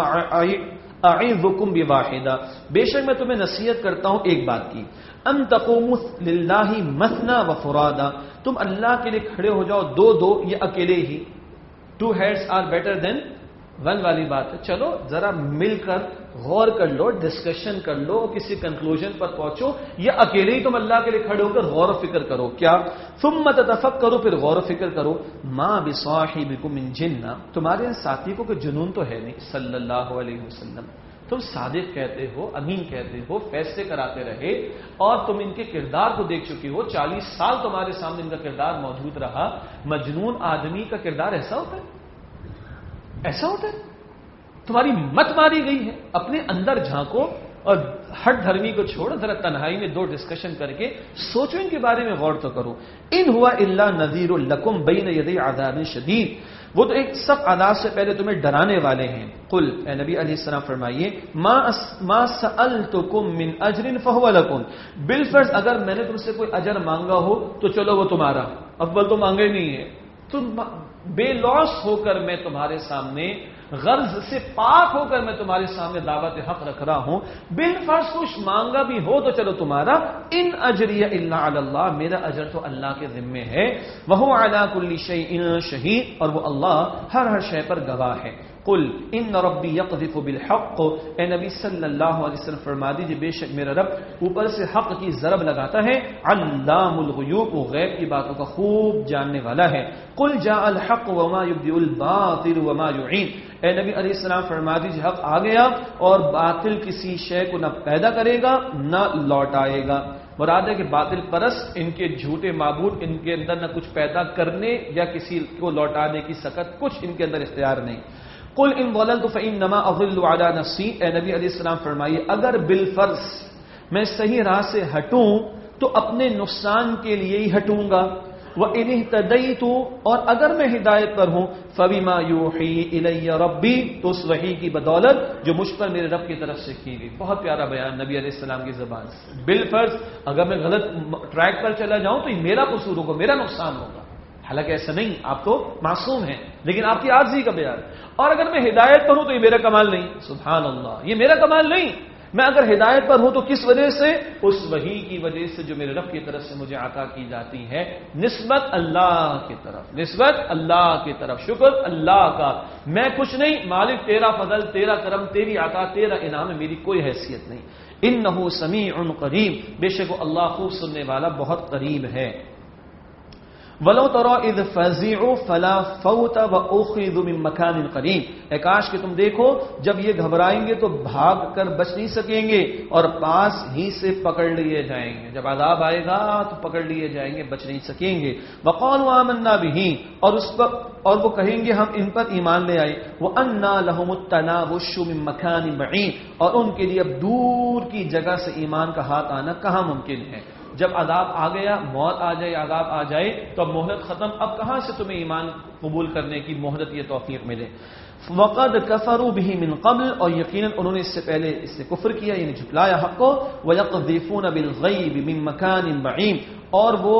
اعظکم بواحدہ، بے شک میں تمہیں نصیحت کرتا ہوں ایک بات کی. ان تقوموا للہ مثنی وفرادا، تم اللہ کے لیے کھڑے ہو جاؤ دو دو، یہ اکیلے ہی. Two heads are better than one والی بات ہے. چلو ذرا مل کر غور کر لو، ڈسکشن کر لو، کسی کنکلوژن پر پہنچو، یا اکیلے ہی تم اللہ کے لیے کھڑے ہو کر غور و فکر کرو. کیا؟ ثم تتفکروا، پھر غور و فکر کرو. ما بصاحبکم من جنہ، تمہارے ساتھی کو کوئی جنون تو ہے نہیں. صلی اللہ علیہ وسلم تم صادق کہتے ہو، امین کہتے ہو، فیصلے کراتے رہے، اور تم ان کے کردار کو دیکھ چکے ہو. چالیس سال تمہارے سامنے ان کا کردار موجود رہا. مجنون آدمی کا کردار ایسا ہوتا ہے؟ ایسا ہوتا ہے؟ تمہاری مت ماری گئی ہے. اپنے اندر جھانکو اور ہٹ دھرمی کو چھوڑو، ذرا تنہائی میں دو ڈسکشن کر کے سوچو، ان کے بارے میں غور تو کرو. ان ہوا الا نذیر لکم بین یدی عذاب شدید، وہ تو ایک سخت عذاب سے پہلے تمہیں ڈرانے والے ہیں. قل، اے نبی علیہ السلام فرمائیے، ما ما سألتکم من اجر فهو لکم، بالفرض اگر میں نے تم سے کوئی اجر مانگا ہو تو چلو وہ تمہارا. اول تو مانگے نہیں ہے، تم بے لوس ہو کر میں تمہارے سامنے، غرض سے پاک ہو کر میں تمہارے سامنے دعوت حق رکھ رہا ہوں. بالفرض کچھ مانگا بھی ہو تو چلو تمہارا. ان اجریہ الا علی اللہ، میرا اجر تو اللہ کے ذمے ہے. وہو علی کل شیء شہید، اور وہ اللہ ہر ہر شے پر گواہ ہے. قل ان ربی یقذف بالحق، اے نبی صلی اللہ علیہ وسلم فرما دیجیے بے شک میرا رب اوپر سے حق کی ضرب لگاتا ہے. علام الغیوب، وہ غیب کی باتوں کا خوب جاننے والا ہے. قل جاء الحق وما یبدئ الباطل وما یعین، اے نبی علیہ السلام فرما دیجیے حق آ گیا اور باطل کسی شے کو نہ پیدا کرے گا نہ لوٹائے گا. مراد ہے کہ باطل پرست ان کے جھوٹے معبود ان کے اندر نہ کچھ پیدا کرنے یا کسی کو لوٹانے کی سکت کچھ ان کے اندر اختیار نہیں. قل ان ضللت فانما اضل على نفسي، اے نبی علیہ السلام فرمائیے اگر بالفرض میں صحیح راہ سے ہٹوں تو اپنے نقصان کے لیے ہی ہٹوں گا. وان اهتديت، اور اگر میں ہدایت پر ہوں، فبما يوحي الي ربي، تو اس وحی کی بدولت جو مجھ پر میرے رب کی طرف سے کی گئی. بہت پیارا بیان نبی علیہ السلام کی زبان سے. بالفرض اگر میں غلط ٹریک پر چلا جاؤں تو یہ میرا قصور ہوگا، میرا نقصان ہوگا. حالانکہ ایسا نہیں، آپ تو معصوم ہیں، لیکن آپ کی عاجزی کا بیان. اور اگر میں ہدایت پر ہوں تو یہ میرا کمال نہیں. سبحان اللہ، یہ میرا کمال نہیں. میں اگر ہدایت پر ہوں تو کس وجہ سے؟ اس وحی کی وجہ سے جو میرے رب کی طرف سے مجھے عطا کی جاتی ہے. نسبت اللہ کی طرف، نسبت اللہ کی طرف، شکر اللہ کا. میں کچھ نہیں، مالک تیرا فضل، تیرا کرم، تیری عطا، تیرا انعام ہے، میری کوئی حیثیت نہیں. انہ سمیع قریب، بے شک وہ اللہ خوب سننے والا بہت قریب ہے. وَلَوْ تَرَى إِذْ فَزِعُوا فَلَا فَوْتَ وَأُخِذُوا مِن مَّكَانٍ قَرِيبٍ، اے کاش کہ تم دیکھو جب یہ گھبرائیں گے تو بھاگ کر بچ نہیں سکیں گے اور پاس ہی سے پکڑ لیے جائیں گے. جب عذاب آئے گا تو پکڑ لیے جائیں گے، بچ نہیں سکیں گے. وَقَالُوا آمَنَّا بِهِ، اور اس پر اور وہ کہیں گے ہم ان پر ایمان لے آئے. وَأَنَّىٰ لَهُمُ التَّنَاوُشُ مِن مَّكَانٍ بَعِيدٍ، اور ان کے لیے اب دور کی جگہ سے ایمان کا ہاتھ آنا کہاں ممکن ہے. جب عذاب آ گیا، موت آ جائے، عذاب آ جائے تو اب مہلت ختم، اب کہاں سے تمہیں ایمان قبول کرنے کی مہلت یہ توفیق ملے. وقد کفروا به من قبل، اور یقیناً انہوں نے اس سے پہلے اس سے کفر کیا یعنی جھٹلایا حق کو، ويقذفون بالغیب من مکان بعید، اور وہ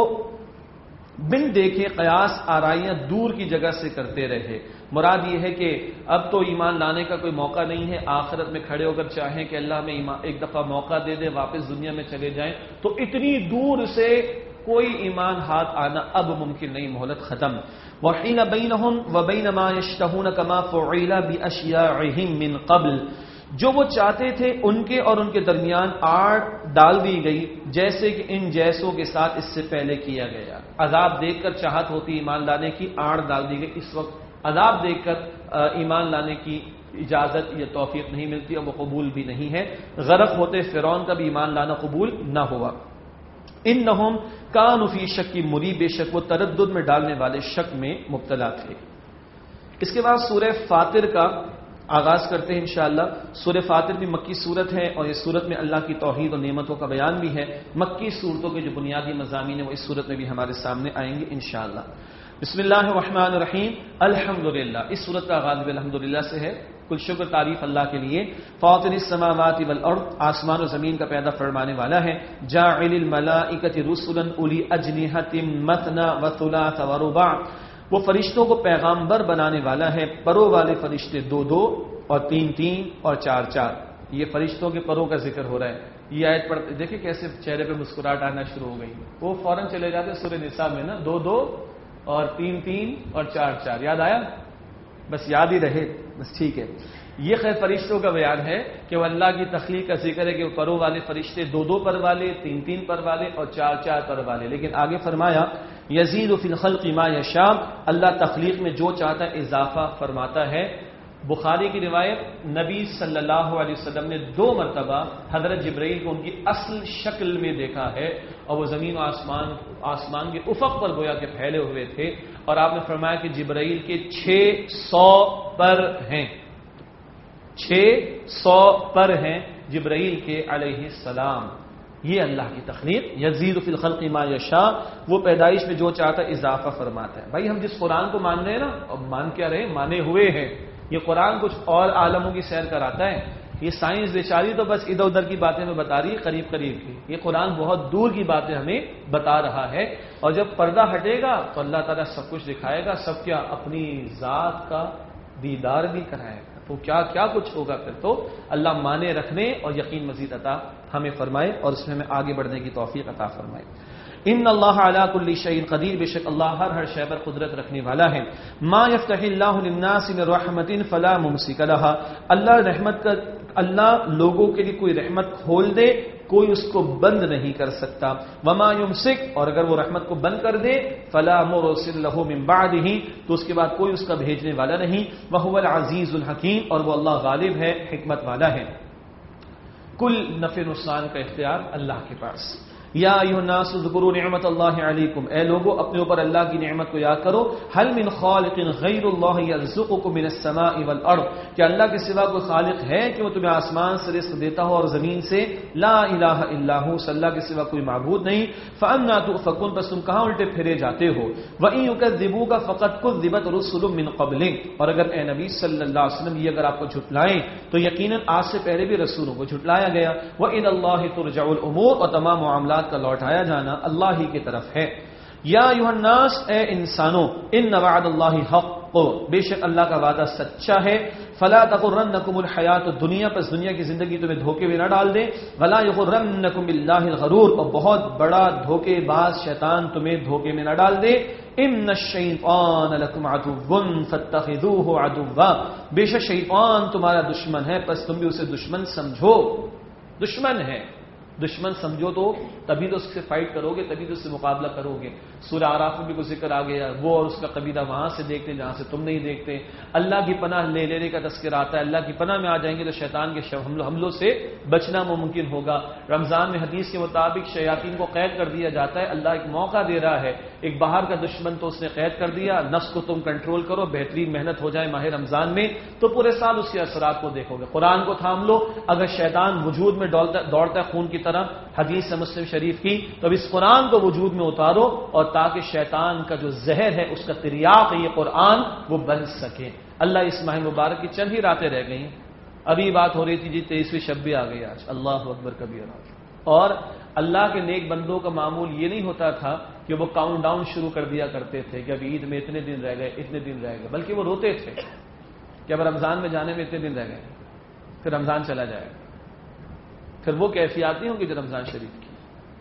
بن دیکھے قیاس آرائیاں دور کی جگہ سے کرتے رہے۔ مراد یہ ہے کہ اب تو ایمان لانے کا کوئی موقع نہیں ہے، آخرت میں کھڑے ہو کر چاہیں کہ اللہ میں ایک دفعہ موقع دے دے واپس دنیا میں چلے جائیں تو اتنی دور سے کوئی ایمان ہاتھ آنا اب ممکن نہیں، مہلت ختم۔ وحیل بینہم وبین ما یشتہون کما فعل باشیاعہم من قبل، جو وہ چاہتے تھے ان کے اور ان کے درمیان آڑ ڈال دی گئی جیسے کہ ان جیسوں کے ساتھ اس سے پہلے کیا گیا۔ عذاب دیکھ کر چاہت ہوتی ایمان لانے کی، آڑ ڈال دی گئی۔ اس وقت عذاب دیکھ کر ایمان لانے کی اجازت یا توفیق نہیں ملتی اور وہ قبول بھی نہیں ہے۔ غرق ہوتے فرعون کا بھی ایمان لانا قبول نہ ہوا۔ انہم کانوا فی شک مریب، بے شک وہ تردد میں ڈالنے والے شک میں مبتلا تھے۔ اس کے بعد سورہ فاطر کا آغاز کرتے ہیں انشاءاللہ۔ سورہ فاطر بھی مکی صورت ہے اور اس صورت میں اللہ کی توحید اور نعمتوں کا بیان بھی ہے۔ مکی صورتوں کے جو بنیادی مضامین ہیں وہ اس صورت میں بھی ہمارے سامنے آئیں گے انشاءاللہ۔ بسم اللہ الرحمن الرحیم، الحمدللہ، اس صورت کا آغاز بھی الحمدللہ سے ہے۔ کل شکر تعریف اللہ کے لیے۔ فاطر السماوات والارض، آسمان و زمین کا پیدا فرمانے والا ہے۔ جاعل الملائکۃ رسلا اولی اجنحۃ مثنی وثلاث ورباع، وہ فرشتوں کو پیغامبر بنانے والا ہے۔ پروں والے فرشتے دو دو اور تین تین اور چار چار۔ یہ فرشتوں کے پروں کا ذکر ہو رہا ہے۔ یہ آیت پڑھتے دیکھیں کیسے چہرے پہ مسکراہٹ آنا شروع ہو گئی، وہ فوراً چلے جاتے سورہ نساء میں نا، دو دو اور تین تین اور چار چار۔ یاد آیا؟ بس یاد ہی رہے، بس ٹھیک ہے۔ یہ خیر فرشتوں کا بیان ہے کہ وہ اللہ کی تخلیق کا ذکر ہے کہ وہ پروں والے فرشتے دو دو پر والے، تین تین پر والے اور چار چار پر والے۔ لیکن آگے فرمایا یزید فی الخلق ما یشاء، اللہ تخلیق میں جو چاہتا ہے اضافہ فرماتا ہے۔ بخاری کی روایت، نبی صلی اللہ علیہ وسلم نے دو مرتبہ حضرت جبرائیل کو ان کی اصل شکل میں دیکھا ہے اور وہ زمین و آسمان آسمان کے افق پر گویا کہ پھیلے ہوئے تھے، اور آپ نے فرمایا کہ جبرائیل کے چھ سو پر ہیں، چھ سو پر ہیں جبرائیل کے علیہ السلام۔ یہ اللہ کی تخلیق، یزید فی الخلق ما یشاء، وہ پیدائش میں جو چاہتا ہے اضافہ فرماتا ہے۔ بھائی ہم جس قرآن کو مان رہے ہیں نا، اور مان کیا رہے، مانے ہوئے ہیں، یہ قرآن کچھ اور عالموں کی سیر کراتا ہے۔ یہ سائنس بیچاری تو بس ادھر ادھر کی باتیں میں بتا رہی ہے، قریب قریب کی۔ یہ قرآن بہت دور کی باتیں ہمیں بتا رہا ہے، اور جب پردہ ہٹے گا تو اللہ تعالیٰ سب کچھ دکھائے گا، سب کیا اپنی ذات کا دیدار بھی کرائے گا، تو کیا کیا کچھ ہوگا پھر۔ تو اللہ مانے رکھنے اور یقین مزید عطا ہمیں فرمائے اور اس میں ہمیں آگے بڑھنے کی توفیق عطا فرمائے۔ ان اللہ علی کل شیء قدیر، بے شک اللہ ہر ہر شے پر قدرت رکھنے والا ہے۔ ما یفتح اللہ للناس من رحمت فلا ممسک لها، اللہ رحمت کا اللہ لوگوں کے لیے کوئی رحمت کھول دے کوئی اس کو بند نہیں کر سکتا۔ وما یمسک، اور اگر وہ رحمت کو بند کر دے، فلا مرسل له من بعده، تو اس کے بعد کوئی اس کا بھیجنے والا نہیں۔ وهو العزیز الحکیم، اور وہ اللہ غالب ہے، حکمت والا ہے۔ کل نفع نقصان کا اختیار اللہ کے پاس۔ یا ایھا الناس اذکروا نعمت اللہ علیکم، اے لوگوں اپنے اوپر اللہ کی نعمت کو یاد کرو۔ هل من خالق غیر اللہ یرزقکم من السماء والارض، کیا اللہ کے سوا کوئی خالق ہے کہ وہ تمہیں آسمان سے رزق دیتا ہو اور زمین سے؟ لا الہ الا ہو، اللہ کے سوا کوئی معبود نہیں۔ فانا تؤفکون، بس تم کہاں الٹے پھرے جاتے ہو۔ وان یکذبوک فقد کذبت رسل من قبلک، اور اگر اے نبی صلی اللہ علیہ وسلم یہ اگر آپ کو جھٹلائیں تو یقیناً آج سے پہلے بھی رسولوں کو جھٹلایا گیا۔ وإلی اللہ ترجع الامور، اور تمام معاملات کا لوٹایا جانا اللہ ہی کی طرف ہے۔ یا ایھا الناس، اے انسانوں، ان وعد اللہ حق، بے شک اللہ کا وعدہ سچا ہے۔ فلا تغرنکم الحیات الدنیا، پس دنیا کی زندگی تمہیں دھوکے میں نہ ڈال دے۔ ولا یغرنکم باللہ الغرور، اور بہت بڑا دھوکے باز شیطان تمہیں دھوکے میں نہ ڈال دے۔ ان الشیطان لکم عدو فاتخذوه عدوا، بے شک شیطان تمہارا دشمن ہے، پس تم بھی اسے دشمن سمجھو۔ دشمن ہے، دشمن سمجھو تو تبھی تو اس سے فائٹ کرو گے، تبھی تو اس سے مقابلہ کرو گے۔ سورہ اعراف میں بھی کوئی ذکر آ گیا، وہ اور اس کا قبیلہ وہاں سے دیکھتے جہاں سے تم نہیں دیکھتے۔ اللہ کی پناہ لے لینے کا تذکرہ آتا ہے، اللہ کی پناہ میں آ جائیں گے تو شیطان کے حملوں سے بچنا ممکن ہوگا۔ رمضان میں حدیث کے مطابق شیاطین کو قید کر دیا جاتا ہے، اللہ ایک موقع دے رہا ہے، ایک باہر کا دشمن تو اس نے قید کر دیا، نفس کو تم کنٹرول کرو، بہترین محنت ہو جائے ماہ رمضان میں تو پورے سال اس کے اثرات کو دیکھو گے۔ قرآن کو تھام لو، اگر شیطان وجود میں دوڑتا ہے خون کی طرح، حدیث ہے مسلم شریف کی، تو اب اس قرآن کو وجود میں اتارو، اور تاکہ شیطان کا جو زہر ہے اس کا تریاق یہ قرآن وہ بن سکے۔ اللہ اس ماہ مبارک کی چند ہی راتیں رہ گئی ہیں. ابھی بات ہو رہی تھی جی تیئیسویں شب بھی آ گئی آج. اللہ اکبر کبیرہ. اور اللہ کے نیک بندوں کا معمول یہ نہیں ہوتا تھا کہ وہ کاؤنٹ ڈاؤن شروع کر دیا کرتے تھے کہ ابھی عید میں اتنے دن رہ گئے اتنے دن رہ گئے، بلکہ وہ روتے تھے کہ اب رمضان میں جانے میں اتنے دن رہ گئے، پھر رمضان چلا جائے گا. پھر وہ کیفیات نہیں ہوں گی جو رمضان شریف کی.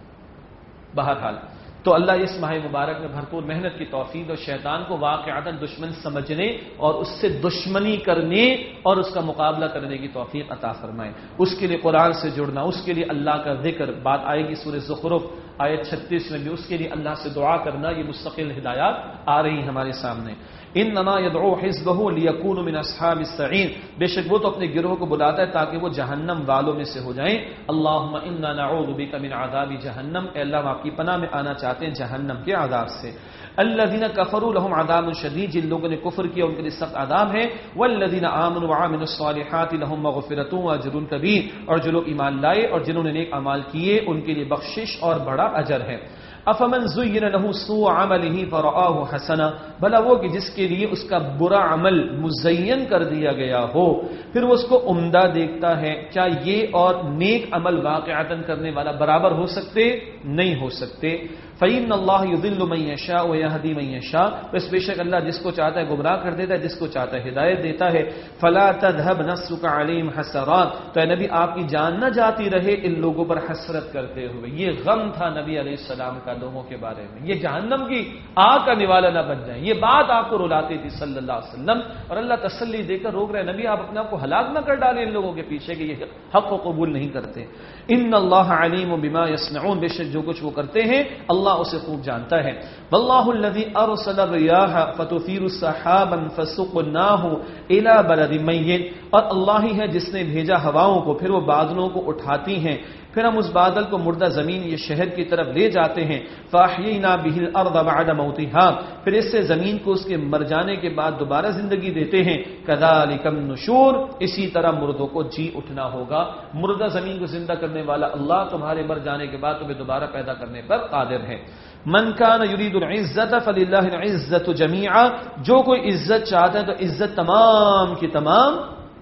بہرحال تو اللہ اس ماہ مبارک میں بھرپور محنت کی توفیق اور شیطان کو واقعتاً دشمن سمجھنے اور اس سے دشمنی کرنے اور اس کا مقابلہ کرنے کی توفیق عطا فرمائے. اس کے لیے قرآن سے جڑنا، اس کے لیے اللہ کا ذکر، بات آئے گی سورہ زخرف آیت چھتیس میں بھی، اس کے لیے اللہ سے دعا کرنا، یہ مستقل ہدایات آ رہی ہیں ہمارے سامنے. انما يدعو حزبه ليكونوا من اصحاب السعير، بے شک وہ تو اپنے گروہ کو بلاتا ہے تاکہ وہ جہنم والوں میں سے ہو جائیں. اللهم انا نعوذ بك من عذاب جہنم، اے اللہ ہم آپ کی پناہ میں آنا چاہتے ہیں جہنم کے عذاب سے. الذين كفروا لهم عذاب شدید، جن لوگوں نے کفر کیا ان کے لیے سخت عذاب ہے. والذين آمنوا وعملوا الصالحات لهم مغفرة واجر كبير، اور جو لوگ ایمان لائے اور جنہوں نے نیک اعمال کیے ان کے لیے بخشش اور بڑا اجر ہے. افمن زین له سوء عمله فرآه حسنا، بھلا وہ کہ جس کے لیے اس کا برا عمل مزین کر دیا گیا ہو پھر وہ اس کو عمدہ دیکھتا ہے، کیا یہ اور نیک عمل واقعتاً کرنے والا برابر ہو سکتے؟ نہیں ہو سکتے. فَإِنَّ اللَّهَ يُضِلُّ مَن يَشَاءُ وَيَهْدِي مَن يَشَاءُ، بس بے شک اللہ جس کو چاہتا ہے گمراہ کر دیتا ہے، جس کو چاہتا ہے ہدایت دیتا ہے. فَلَا تَذْهَبْ نَفْسُكَ عَلَيْهِمْ حَسَرَاتٍ، تو اے نبی آپ کی جان نہ جاتی رہے ان لوگوں پر حسرت کرتے ہوئے. یہ غم تھا نبی علیہ السلام کا لوگوں کے بارے میں، یہ جہنم کی آگ کا نوالا نہ بن جائیں. یہ بات آپ کو رلاتی تھی صلی اللہ علیہ وسلم، اور اللہ تسلی دے کر روک رہے نبی آپ اپنے آپ کو ہلاک نہ کر ڈالیں ان لوگوں کے پیچھے کہ یہ حق کو قبول نہیں کرتے. ان اللہ علیم بما یصنعون، بے شک جو کچھ وہ کرتے ہیں اللہ اسے خوب جانتا ہے. واللہ الذی ارسل الرياح فتثير سحابا فسقناه الى بلد میت، اور اللہ ہی ہے جس نے بھیجا ہواؤں کو پھر وہ بادلوں کو اٹھاتی ہیں، پھر ہم اس بادل کو مردہ زمین یہ شہر کی طرف لے جاتے ہیں. فاحیینا به الارض بعد موتها، پھر اس سے زمین کو اس کے مر جانے کے بعد دوبارہ زندگی دیتے ہیں. کذالک النشور، اسی طرح مردوں کو جی اٹھنا ہوگا. مردہ زمین کو زندہ کرنے والا اللہ تمہارے مر جانے کے بعد تمہیں دوبارہ پیدا کرنے پر قادر ہے. من کان یرید العزت فللہ العزت جمیعا، جو کوئی عزت چاہتا ہے تو عزت تمام کی تمام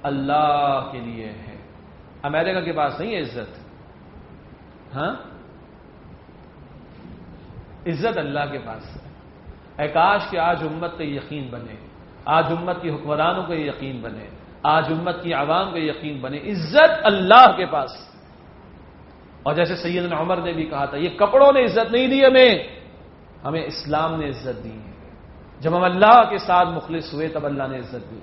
اللہ کے لیے ہے. امریکہ کے پاس نہیں ہے عزت، ہاں عزت اللہ کے پاس ہے. اے کاش کہ آج امت کا یقین بنے، آج امت کی حکمرانوں کا یقین بنے، آج امت کی عوام کا یقین بنے، عزت اللہ کے پاس. اور جیسے سیدنا عمر نے بھی کہا تھا یہ کپڑوں نے عزت نہیں دی ہمیں، ہمیں اسلام نے عزت دی. جب ہم اللہ کے ساتھ مخلص ہوئے تب اللہ نے عزت دی.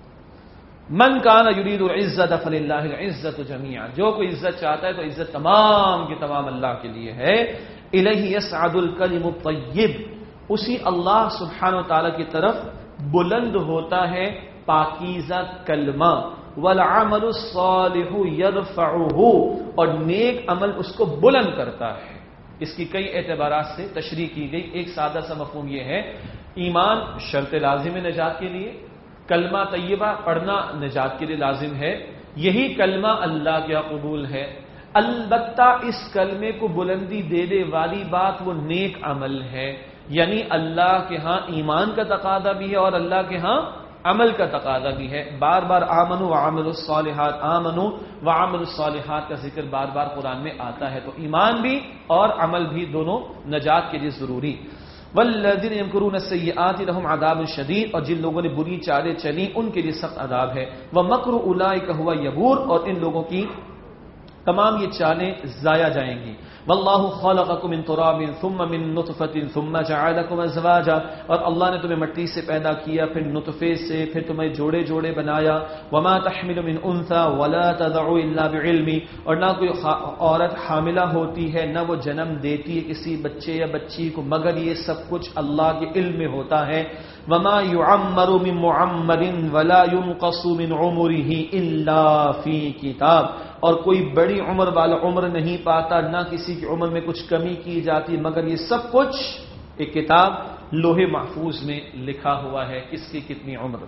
من کان یرید العزت فللہ العزت جمیعا، جو کوئی عزت چاہتا ہے تو عزت تمام کی تمام اللہ کے لیے ہے. الیہ یصعد الکلم الطیب، اسی اللہ سبحانہ و تعالی کی طرف بلند ہوتا ہے پاکیزہ کلمہ. والعمل الصالح یرفعہ، اور نیک عمل اس کو بلند کرتا ہے. اس کی کئی اعتبارات سے تشریح کی گئی. ایک سادہ سا مفہوم یہ ہے ایمان شرط لازم نجات کے لیے، کلمہ طیبہ پڑھنا نجات کے لیے لازم ہے، یہی کلمہ اللہ کا قبول ہے. البتہ اس کلمے کو بلندی دینے والی بات وہ نیک عمل ہے، یعنی اللہ کے ہاں ایمان کا تقاضا بھی ہے اور اللہ کے ہاں عمل کا تقاضا بھی ہے. بار بار آمنوا وعملوا الصالحات، آمنوا وعملوا الصالحات کا ذکر بار بار قرآن میں آتا ہے. تو ایمان بھی اور عمل بھی دونوں نجات کے لیے ضروری. والذین یمکرون السیئات لهم عذاب شدید، اور جن لوگوں نے بری چالیں چلی ان کے لیے سخت عذاب ہے. ومکر اولئک هو یبور، اور ان لوگوں کی تمام یہ چالیں ضائع جائیں گی. واللہ خلقکم من تراب ثم من نطفۃ ثم جعلکم ازواجا، اور اللہ نے تمہیں مٹی سے پیدا کیا پھر نطفے سے پھر تمہیں جوڑے جوڑے بنایا. وما تحمل من انثى ولا تضع الا بعلمه، اور نہ کوئی عورت حاملہ ہوتی ہے نہ وہ جنم دیتی ہے کسی بچے یا بچی کو مگر یہ سب کچھ اللہ کے علم میں ہوتا ہے. وما يعمر من معمر ولا ينقص من عمره الا في کتاب، اور کوئی بڑی عمر والا عمر نہیں پاتا نہ کسی کی عمر میں کچھ کمی کی جاتی مگر یہ سب کچھ ایک کتاب لوح محفوظ میں لکھا ہوا ہے کس کی کتنی عمر.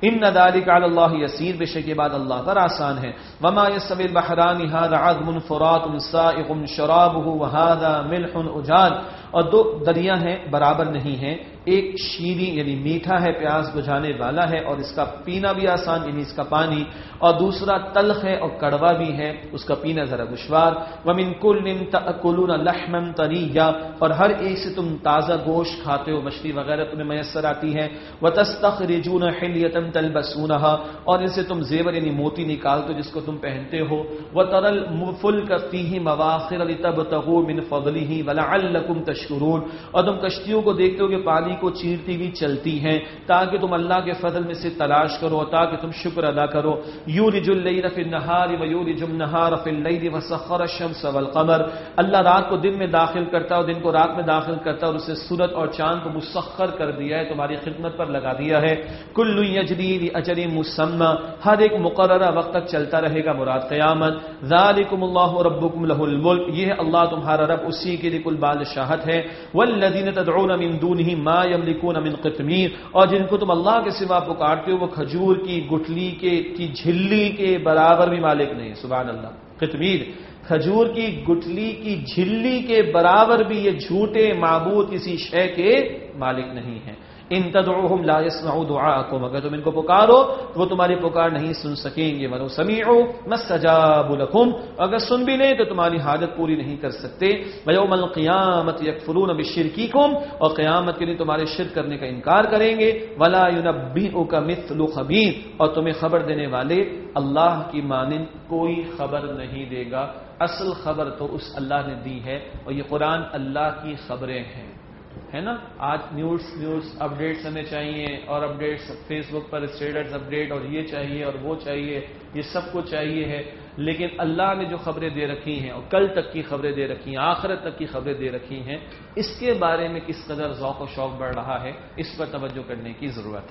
ان ذلک علی اللہ یسیر، بے شک یہ بات اللہ پر آسان ہے. وما یستوی البحران ھذا عذب فرات سائغ شرابہ وھذا ملح اجاج، اور دو دریا ہیں برابر نہیں ہیں، ایک شیریں یعنی میٹھا ہے، پیاس بجھانے والا ہے اور اس کا پینا بھی آسان یعنی اس کا پانی، اور دوسرا تلخ ہے اور کڑوا بھی ہے، اس کا پینا ذرا دشوار. ومن کل تأکلون لحما طریا، اور ہر ایک سے تم تازہ گوشت کھاتے ہو، مچھلی وغیرہ تمہیں میسر آتی ہے. وتستخرجون حلیۃ تلبسونها، اور ان سے تم زیور یعنی موتی نکالتے ہو جس کو تم پہنتے ہو. وترى الفلک فیہ مواخر لتبتغوا من فضلہ ولعلکم تشکرون، اور تم کشتیوں کو دیکھتے ہو کہ پانی کو چیرتی ہوئی چلتی ہیں تاکہ تم اللہ کے فضل میں سے تلاش کرو، تاکہ تم شکر ادا کرو. یولج اللیل فی النہار ویولج النہار فی اللیل وسخر الشمس والقمر، اللہ رات کو دن میں داخل کرتا ہے اور دن کو رات میں داخل کرتا ہے، اور اسے سورج اور چاند کو مسخر کر دیا ہے، تمہاری خدمت پر لگا دیا ہے. کل یجری لاجل مسمى، ہر ایک مقررہ وقت تک چلتا رہے گا، مراد قیامت. ذالکم اللہ ربکم لہ الملک، یہ ہے اللہ تمہارا رب، اسی کے لیے کل بادشاہت ہے. والذین تدعون من دونہ ما یملکون من قطمیر، اور جن کو تم اللہ کے سوا پکارتے ہو وہ کھجور کی گٹلی کے کی جھلی کے برابر بھی مالک نہیں. سبحان اللہ. قطمیر کھجور کی گٹلی کی جھلی کے برابر بھی یہ جھوٹے معبود کسی شے کے مالک نہیں ہیں. ان تدعوہم لا يسمعوا دعاءکم، اگر تم ان کو پکارو تو وہ تمہاری پکار نہیں سن سکیں گے. ولو سمعوا ما استجابوا لکم، اگر سن بھی لیں تو تمہاری حاجت پوری نہیں کر سکتے. ویوم القیامۃ یکفرون بشرککم، اور قیامت کے دن تمہارے شرک کرنے کا انکار کریں گے. ولا ينبئک مثل خبیر، اور تمہیں خبر دینے والے اللہ کی مانند کوئی خبر نہیں دے گا. اصل خبر تو اس اللہ نے دی ہے، اور یہ قرآن اللہ کی خبریں ہیں، ہے نا. آج نیوز نیوز اپڈیٹس ہمیں چاہیے، اور اپڈیٹس فیس بک پر اسٹیٹس اپڈیٹ، اور یہ چاہیے اور وہ چاہیے، یہ سب کو چاہیے ہے. لیکن اللہ نے جو خبریں دے رکھی ہیں اور کل تک کی خبریں دے رکھی ہیں، آخرت تک کی خبریں دے رکھی ہیں، اس کے بارے میں کس قدر ذوق و شوق بڑھ رہا ہے، اس پر توجہ کرنے کی ضرورت ہے.